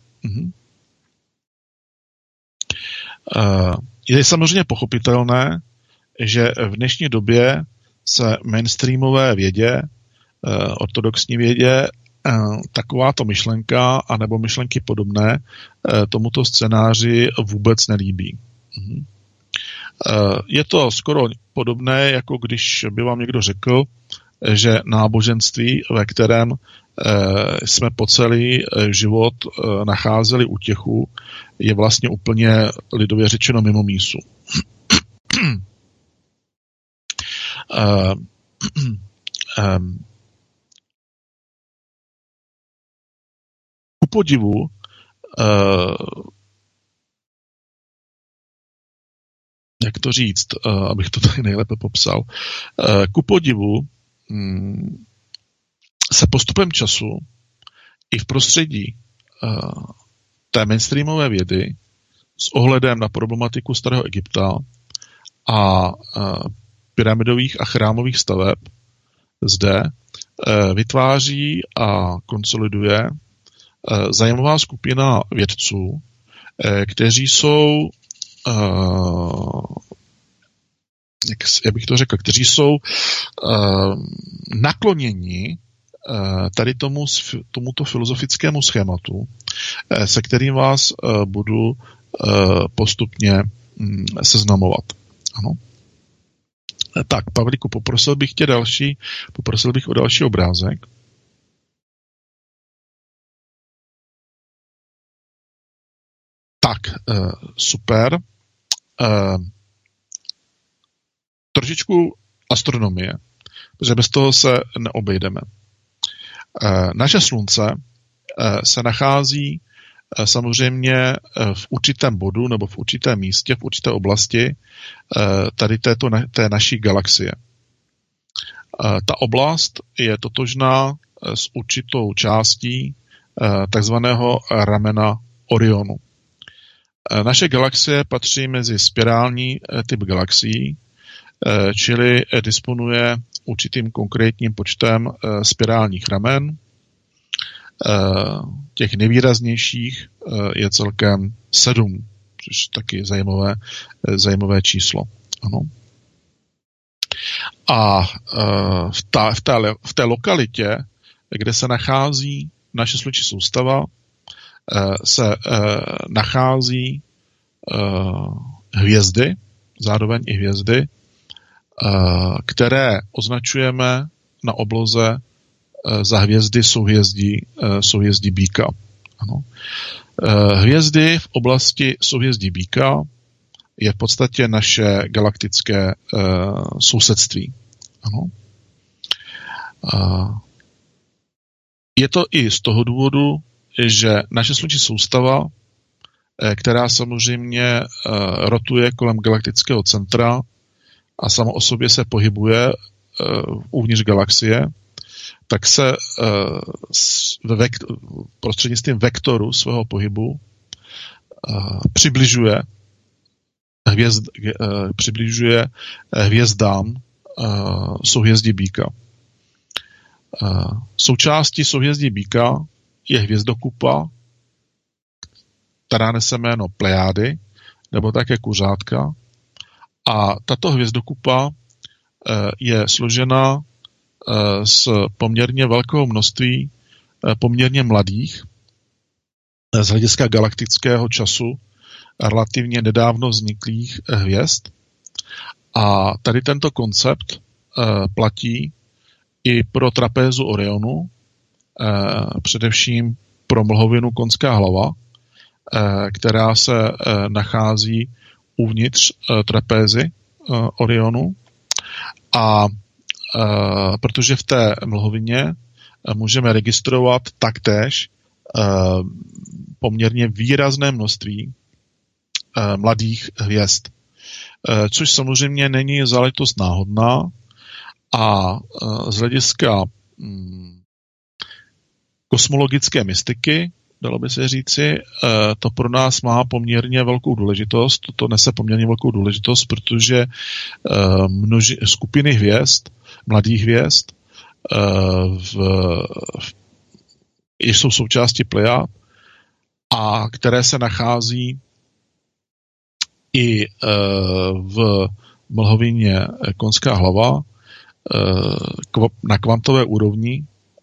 Je samozřejmě pochopitelné, že v dnešní době se mainstreamové vědě, ortodoxní vědě, takováto myšlenka anebo myšlenky podobné tomuto scénáři vůbec nelíbí. Je to skoro podobné, jako když by vám někdo řekl, že náboženství, ve kterém jsme po celý život nacházeli útěchu, je vlastně úplně lidově řečeno mimo mísu. Ku podivu, jak to říct, abych to tady nejlépe popsal, ku podivu se postupem času i v prostředí té mainstreamové vědy s ohledem na problematiku Starého Egypta a pyramidových a chrámových staveb zde vytváří a konsoliduje zajímavá skupina vědců, kteří jsou jak bych to řekl, kteří jsou nakloněni tady tomuto filozofickému schématu, se kterým vás budu postupně seznamovat. Ano. Tak, Pavlíku, poprosil bych o další obrázek. Tak, super. Trošičku astronomie, protože bez toho se neobejdeme. Naše slunce se nachází samozřejmě v určitém bodu nebo v určitém místě, v určité oblasti tady té naší galaxie. Ta oblast je totožná s určitou částí takzvaného ramena Orionu. Naše galaxie patří mezi spirální typ galaxií, čili disponuje určitým konkrétním počtem spirálních ramen. Těch nejvýraznějších je celkem 7, což je taky zajímavé číslo. Ano. A v té lokalitě, kde se nachází naše sluneční soustava, se nachází hvězdy, zároveň i hvězdy, které označujeme na obloze za hvězdy souhvězdí Býka. Ano. Hvězdy v oblasti souhvězdí Býka je v podstatě naše galaktické sousedství. Ano. Je to i z toho důvodu, že naše sluneční soustava, která samozřejmě rotuje kolem galaktického centra a sama o sobě se pohybuje uvnitř galaxie, tak se prostřednictvím vektoru svého pohybu přibližuje hvězdám souhvězdí Býka. Součástí souhvězdí Býka je hvězdokupa, která nese jméno Plejády, nebo také Kuřátka. A tato hvězdokupa je složena z poměrně velkého množství poměrně mladých, z hlediska galaktického času relativně nedávno vzniklých hvězd. A tady tento koncept platí i pro trapézu Orionu, především pro mlhovinu Konská hlava, která se nachází uvnitř trapézy Orionu. A protože v té mlhovině můžeme registrovat taktéž poměrně výrazné množství mladých hvězd. Což samozřejmě není záležitost náhodná a z hlediska kosmologické dalo by se říci, to pro nás má poměrně velkou důležitost. To nese poměrně velkou důležitost, protože skupiny hvězd, mladých hvězd, jsou součástí Plejád a které se nachází i v mlhovině Konská hlava, na kvantové úrovni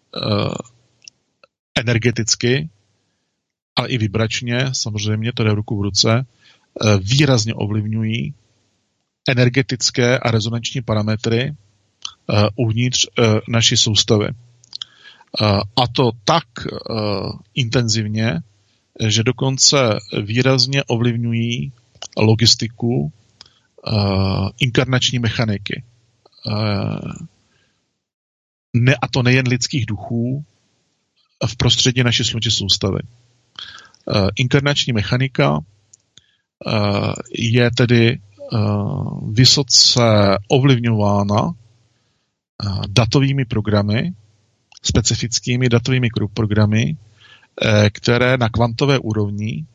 energeticky, ale i vibračně, samozřejmě to jde ruku v ruce, výrazně ovlivňují energetické a rezonanční parametry uvnitř naší soustavy. A to tak intenzivně, že dokonce výrazně ovlivňují logistiku inkarnační mechaniky. A to nejen lidských duchů v prostředí naší sluneční soustavy. Inkarnační mechanika je tedy vysoce ovlivňována datovými programy, specifickými datovými programy, které na kvantové úrovni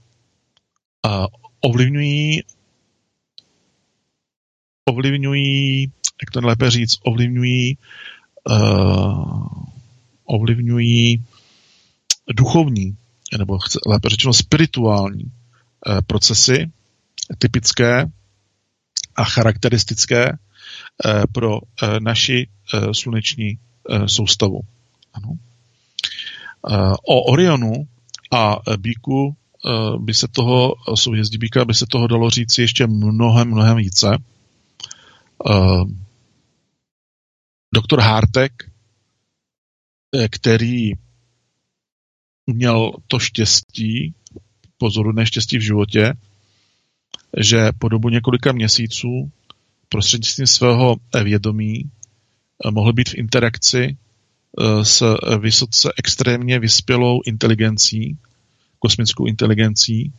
ovlivňují, jak to lépe říct, ovlivňují duchovní, nebo lépe řečeno spirituální procesy, typické a charakteristické pro naši sluneční soustavu. Ano. O Orionu a Býku by se toho, souhvězdí Býka, by se toho dalo říct ještě mnohem více. Doktor Hartek, který měl to štěstí, pozoruhodné štěstí v životě, že po dobu několika měsíců prostřednictvím svého vědomí mohl být v interakci s vysoce extrémně vyspělou inteligencí, kosmickou inteligencí,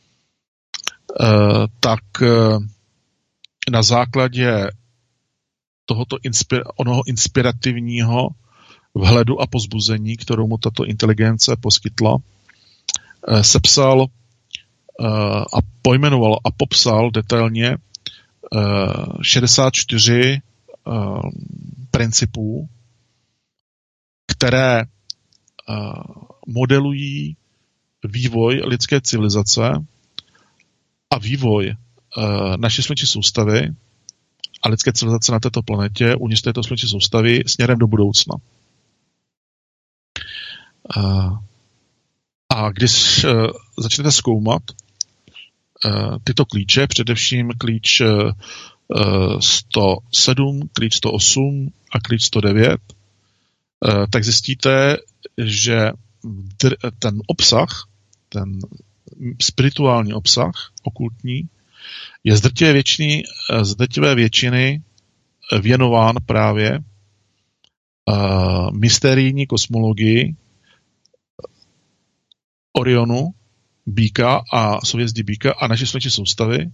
tak na základě tohoto onoho inspirativního vhledu a pozbuzení, kterou mu tato inteligence poskytla, sepsal a pojmenoval a popsal detailně 64 principů, které modelují vývoj lidské civilizace a vývoj naší sluneční soustavy a lidské civilizace na této planetě, uvnitř této sluneční soustavy, směrem do budoucna. A když začnete zkoumat tyto klíče, především klíč 107, klíč 108 a klíč 109, tak zjistíte, že ten obsah, ten spirituální obsah, okultní, je z drtivé většiny věnován právě mysterijní kosmologii Orionu, Býka a souhvězdí Býka a naší sluneční soustavy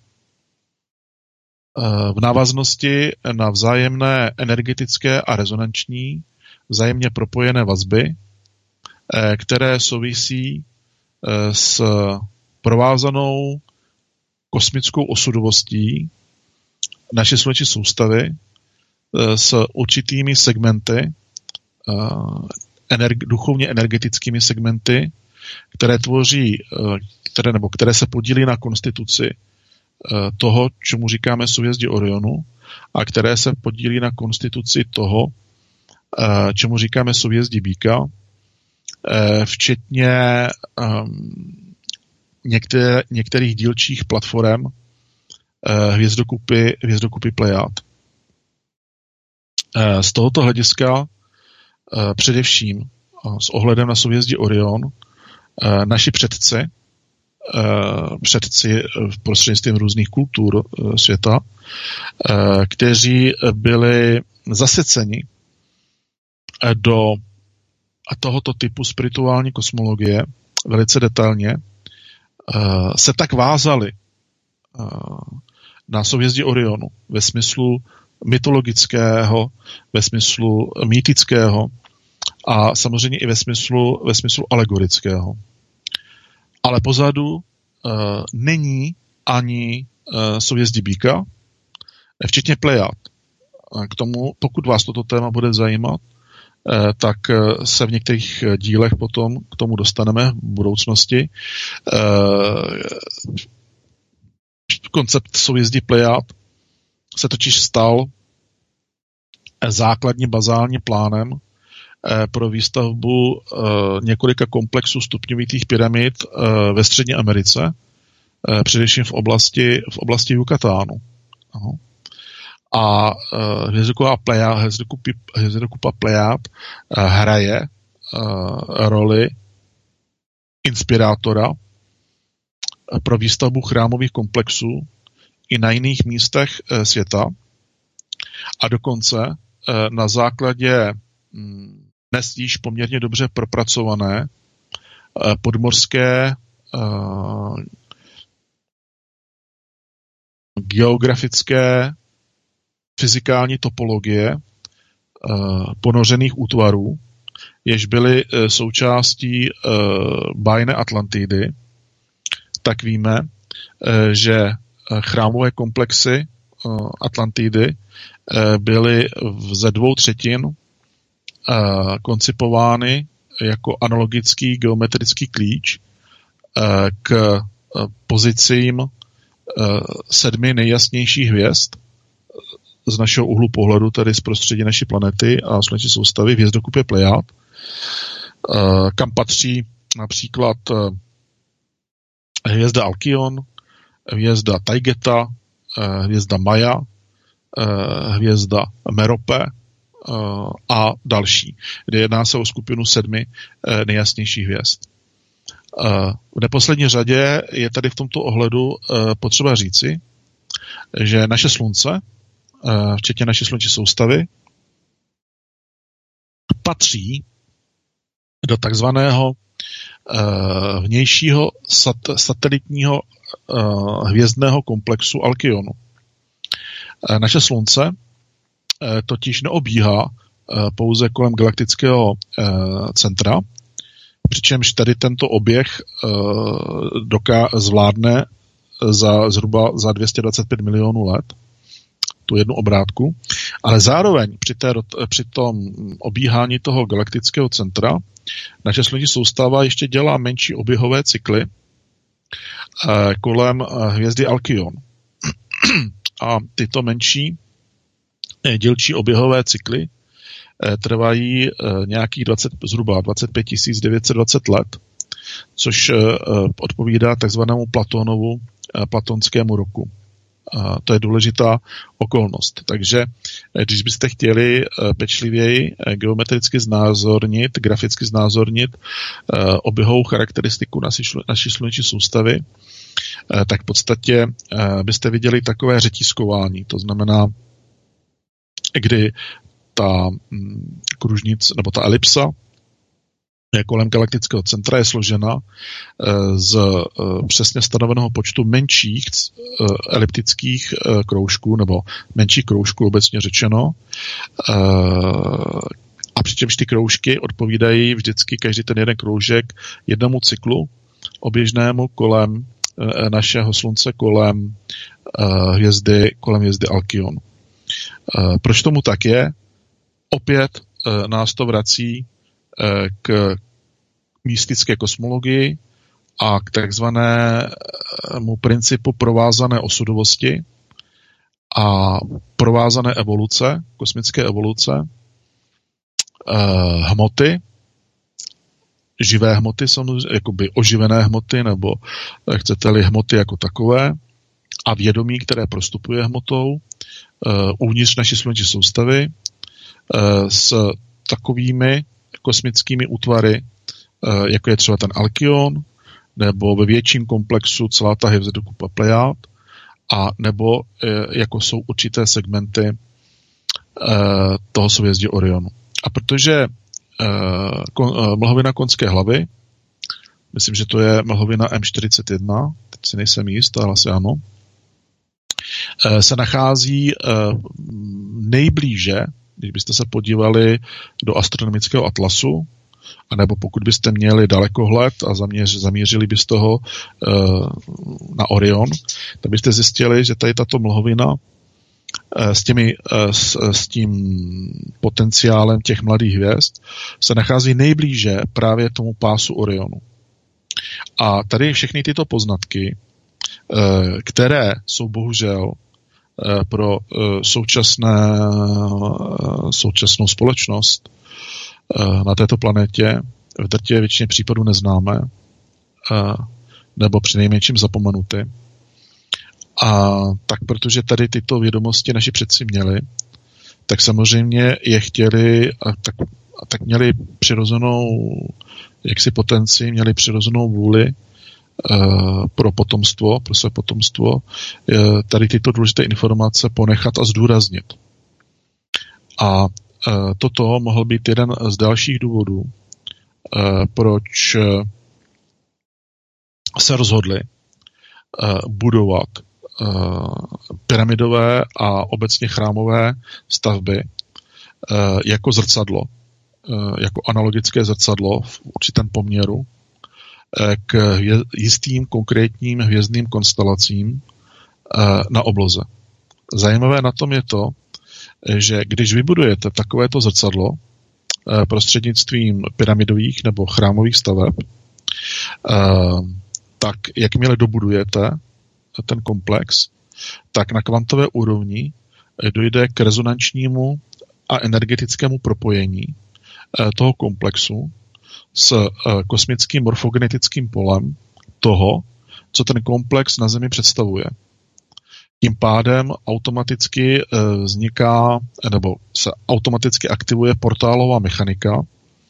v návaznosti na vzájemné energetické a rezonanční, vzájemně propojené vazby, které souvisí s provázanou kosmickou osudovostí naší sluneční soustavy s určitými segmenty, duchovně energetickými segmenty, které se podílí na konstituci toho, čemu říkáme souhvězdí Orionu, a které se podílí na konstituci toho, čemu říkáme souhvězdí Býka, včetně některých dílčích platform hvězdokupy Plejad. Z tohoto hlediska především s ohledem na souhvězdí Orion naši předci v prostřednictvím různých kultur světa, kteří byli zaseceni do tohoto typu spirituální kosmologie velice detailně, se tak vázali na souhvězdí Orionu ve smyslu mytologického, ve smyslu mýtického a samozřejmě i ve smyslu alegorického. Ale pozadu není ani souhvězdí Býka, včetně Plejad. K tomu, pokud vás toto téma bude zajímat, tak se v některých dílech potom k tomu dostaneme v budoucnosti. Koncept souhvězdí Plejad se totiž stal základním bazálním plánem pro výstavbu několika komplexů stupňovitých pyramid ve Střední Americe, především v oblasti Yucatánu. A hvězdokupa Plejad hraje roli inspirátora pro výstavbu chrámových komplexů i na jiných místech světa a dokonce na základě dnes již poměrně dobře propracované podmořské geografické fyzikální topologie ponořených útvarů, jež byly součástí bájné Atlantidy, tak víme, že chrámové komplexy Atlantidy byly ze 2/3 koncipovány jako analogický geometrický klíč k pozicím 7 nejjasnějších hvězd z našeho úhlu pohledu, tedy z prostředí naší planety a sluneční soustavy, v hvězdokupě Plejad, kam patří například hvězda Alkion, hvězda Taygeta, hvězda Maja, hvězda Merope a další, kde jedná se o skupinu 7 nejjasnějších hvězd. V neposlední řadě je tady v tomto ohledu potřeba říci, že naše slunce, včetně naší sluneční soustavy, patří do takzvaného vnějšího satelitního hvězdného komplexu Alkionu. Naše slunce totiž neobíhá pouze kolem galaktického centra, přičemž tady tento oběh zvládne zhruba za 225 milionů let, tu jednu obrátku, ale zároveň při tom obíhání toho galaktického centra naše sluneční soustava ještě dělá menší oběhové cykly kolem hvězdy Alkion. A tyto menší dílčí oběhové cykly trvají nějakých zhruba 25 920 let, což odpovídá takzvanému platonskému roku. To je důležitá okolnost. Takže když byste chtěli pečlivěji geometricky graficky znázornit oběhovou charakteristiku naší sluneční soustavy, tak v podstatě byste viděli takové řetízkování. To znamená, kdy ta kružnice nebo ta elipsa kolem galaktického centra je složena z přesně stanoveného počtu menších eliptických kroužků, nebo menších kroužků obecně řečeno. A přičemž ty kroužky odpovídají vždycky každý ten jeden kroužek jednomu cyklu oběžnému kolem našeho slunce, kolem hvězdy Alkion. Proč tomu tak je? Opět nás to vrací k mystické kosmologii a k takzvanému principu provázané osudovosti a provázané evoluce, kosmické evoluce, hmoty, živé hmoty, samozřejmě, jakoby oživené hmoty, nebo chcete-li hmoty jako takové, a vědomí, které prostupuje hmotou uvnitř naší sluneční soustavy s takovými kosmickými útvary, jako je třeba ten Alkion, nebo ve větším komplexu celá ta hvězdokupa Plejad, a nebo jako jsou určité segmenty toho souhvězdí Orionu. A protože mlhovina Konské hlavy, myslím, že to je mlhovina M41, teď si nejsem jist, ale asi ano, se nachází nejblíže, když byste se podívali do astronomického atlasu, anebo pokud byste měli dalekohled a zamířili byste ho na Orion, tak byste zjistili, že tady tato mlhovina s tím potenciálem těch mladých hvězd se nachází nejblíže právě tomu pásu Orionu. A tady všechny tyto poznatky, které jsou bohužel pro současnou společnost na této planetě v drtivé většině případů neznámé, nebo přinejmenším zapomenuty. A tak protože tady tyto vědomosti naši předci měli, tak samozřejmě je chtěli a tak měli přirozenou jaksi potenci, měli přirozenou vůli pro potomstvo, pro své potomstvo, tady tyto důležité informace ponechat a zdůraznit. A toto mohl být jeden z dalších důvodů, proč se rozhodli budovat pyramidové a obecně chrámové stavby jako zrcadlo, jako analogické zrcadlo v určitém poměru k jistým konkrétním hvězdným konstelacím na obloze. Zajímavé na tom je to, že když vybudujete takovéto zrcadlo prostřednictvím pyramidových nebo chrámových staveb, tak jakmile dobudujete ten komplex, tak na kvantové úrovni dojde k rezonančnímu a energetickému propojení toho komplexu s kosmickým morfogenetickým polem toho, co ten komplex na Zemi představuje. Tím pádem automaticky vzniká, nebo se automaticky aktivuje portálová mechanika,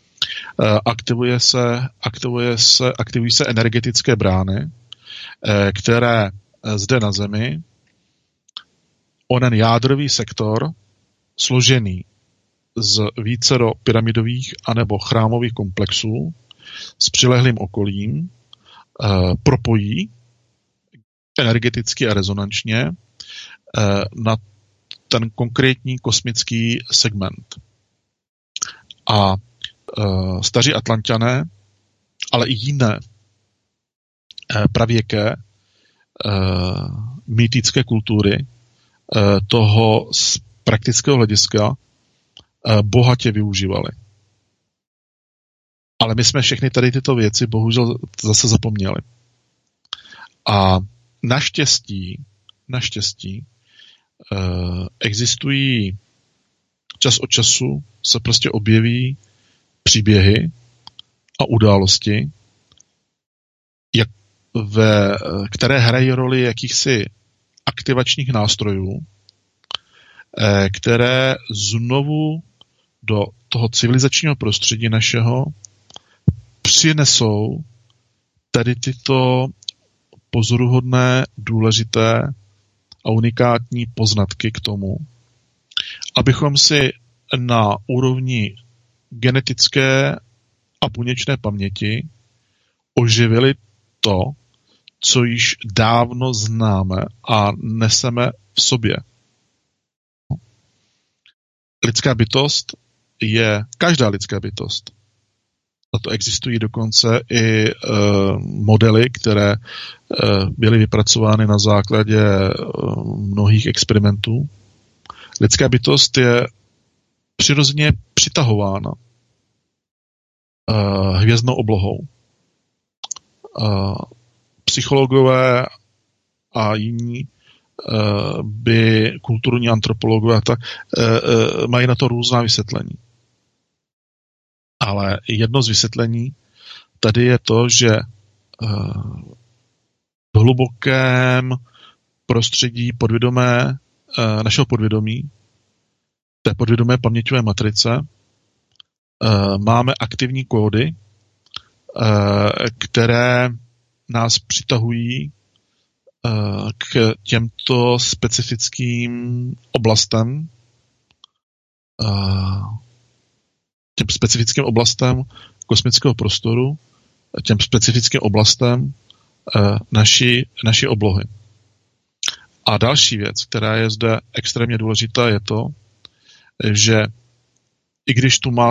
aktivují se energetické brány, které zde na Zemi onen jádrový sektor složený z vícero pyramidových anebo chrámových komplexů s přilehlým okolím propojí energeticky a rezonančně na ten konkrétní kosmický segment. A staří Atlanťané, ale i jiné pravěké mýtické kultury toho z praktického hlediska bohatě využívali. Ale my jsme všechny tady tyto věci bohužel zase zapomněli. A naštěstí existují čas od času se prostě objeví příběhy a události, které hrají roli jakýchsi aktivačních nástrojů, které znovu do toho civilizačního prostředí našeho přinesou tady tyto pozoruhodné, důležité a unikátní poznatky k tomu, abychom si na úrovni genetické a buněčné paměti oživili to, co již dávno známe a neseme v sobě. Lidská bytost je každá lidská bytost. A to existují dokonce i modely, které byly vypracovány na základě mnohých experimentů. Lidská bytost je přirozeně přitahována hvězdnou oblohou. Psychologové a jiní kulturní antropologové mají na to různá vysvětlení. Ale jedno z vysvětlení tady je to, že v hlubokém prostředí našeho podvědomí, té podvědomé paměťové matrice, máme aktivní kódy, které nás přitahují k těmto specifickým oblastem, kosmického prostoru, těm specifickým oblastem naší oblohy. A další věc, která je zde extrémně důležitá, je to, že i když tu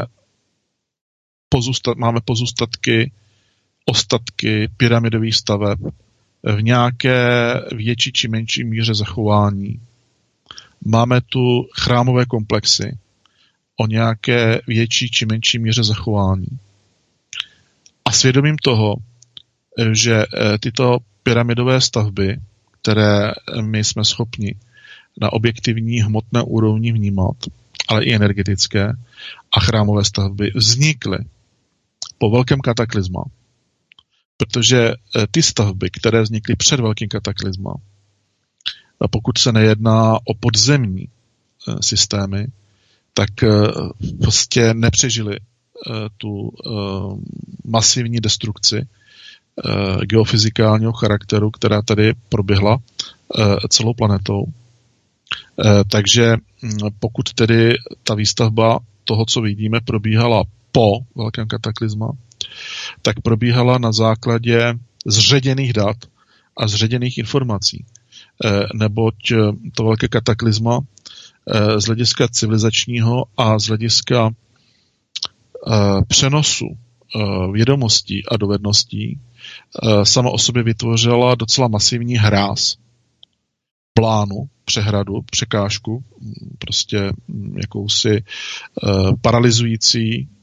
máme pozůstatky, ostatky pyramidových staveb v nějaké větší či menší míře zachování, máme tu chrámové komplexy o nějaké větší či menší míře zachování. A svědomím toho, že tyto pyramidové stavby, které my jsme schopni na objektivní hmotné úrovni vnímat, ale i energetické, a chrámové stavby vznikly po velkém kataklizma. Protože ty stavby, které vznikly před velkým kataklizmem, a pokud se nejedná o podzemní systémy, tak prostě nepřežili tu masivní destrukci geofyzikálního charakteru, která tady proběhla celou planetou. Takže pokud tedy ta výstavba toho, co vidíme, probíhala po velkém kataklizmu, tak probíhala na základě zředěných dat a zředěných informací. Neboť to velké kataklizma z hlediska civilizačního a z hlediska přenosu vědomostí a dovedností sama o sobě vytvořila docela masivní hráz, plánu, přehradu, překážku, prostě jakousi paralyzující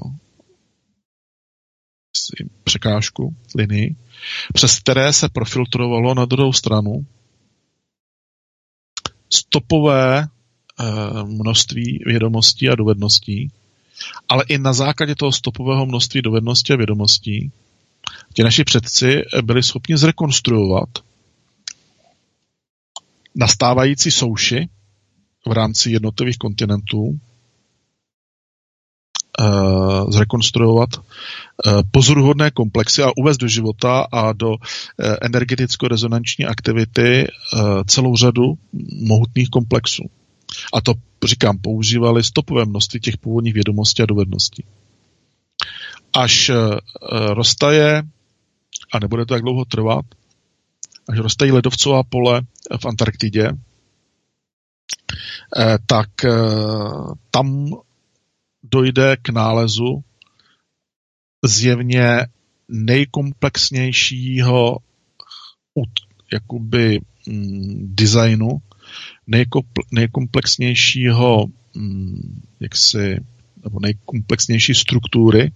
překážku, linii, přes které se profiltrovalo na druhou stranu stopové množství vědomostí a dovedností, ale i na základě toho stopového množství dovedností a vědomostí ti naši předci byli schopni zrekonstruovat nastávající souši v rámci jednotlivých kontinentů, zrekonstruovat pozoruhodné komplexy a uvést do života a do energeticko-rezonanční aktivity celou řadu mohutných komplexů. A to, říkám, používali stopové množství těch původních vědomostí a dovedností. Až roztaje, a nebude to tak dlouho trvat, až roztají ledovcová pole v Antarktidě, tak tam dojde k nálezu zjevně nejkomplexnějšího jakoby designu, nejkomplexnějšího nebo nejkomplexnější struktury,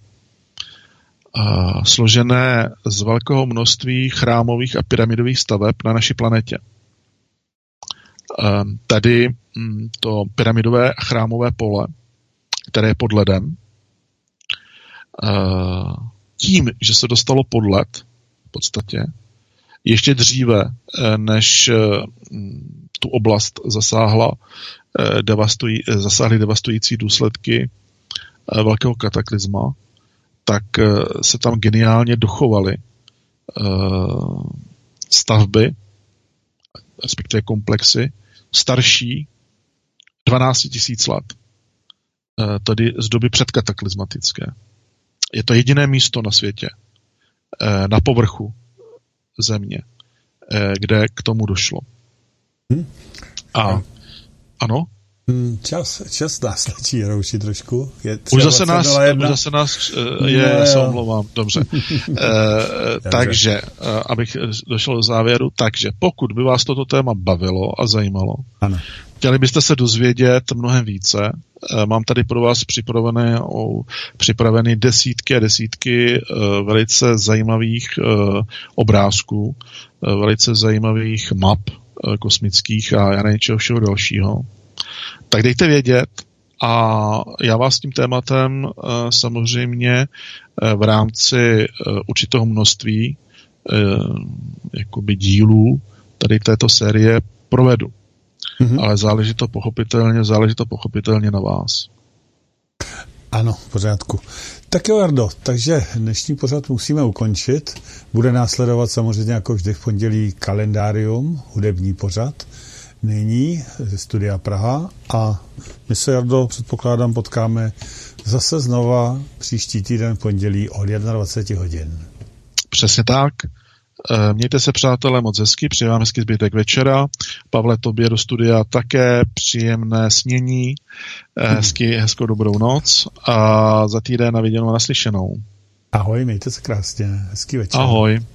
složené z velkého množství chrámových a pyramidových staveb na naší planetě. Tady to pyramidové a chrámové pole, které je pod ledem, tím, že se dostalo pod led, v podstatě, ještě dříve, než tu oblast zasáhly devastující důsledky velkého kataklizma, tak se tam geniálně dochovaly stavby, respektive komplexy, starší 12 000 let. Tedy z doby předkataklizmatické. Je to jediné místo na světě, na povrchu země, kde k tomu došlo. A ano? Čas nás tlačí rouši trošku. Už zase nás se omlouvám. Dobře. Takže, abych došel do závěru, takže pokud by vás toto téma bavilo a zajímalo, ano. Chtěli byste se dozvědět mnohem více. Mám tady pro vás připravené desítky a desítky velice zajímavých obrázků, velice zajímavých map kosmických a já nevím čeho všeho dalšího. Tak dejte vědět a já vás tím tématem samozřejmě v rámci určitého množství jakoby dílů tady této série provedu. Ale záleží to pochopitelně na vás. Ano, v pořádku. Tak jo, Jardo, takže dnešní pořad musíme ukončit. Bude následovat samozřejmě jako vždy v pondělí kalendárium, hudební pořad. Nyní ze studia Praha a my se, Jardo, předpokládám, potkáme zase znova příští týden v pondělí od 21 hodin. Přesně tak. Mějte se, přátelé, moc hezky, přeji vám hezký zbytek večera. Pavle, tobě do studia také příjemné snění, hezkou dobrou noc a za týden na viděnou a naslyšenou. Ahoj, mějte se krásně, hezký večer. Ahoj.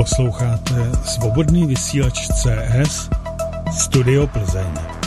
Posloucháte Svobodný vysílač CS Studio Plzeň.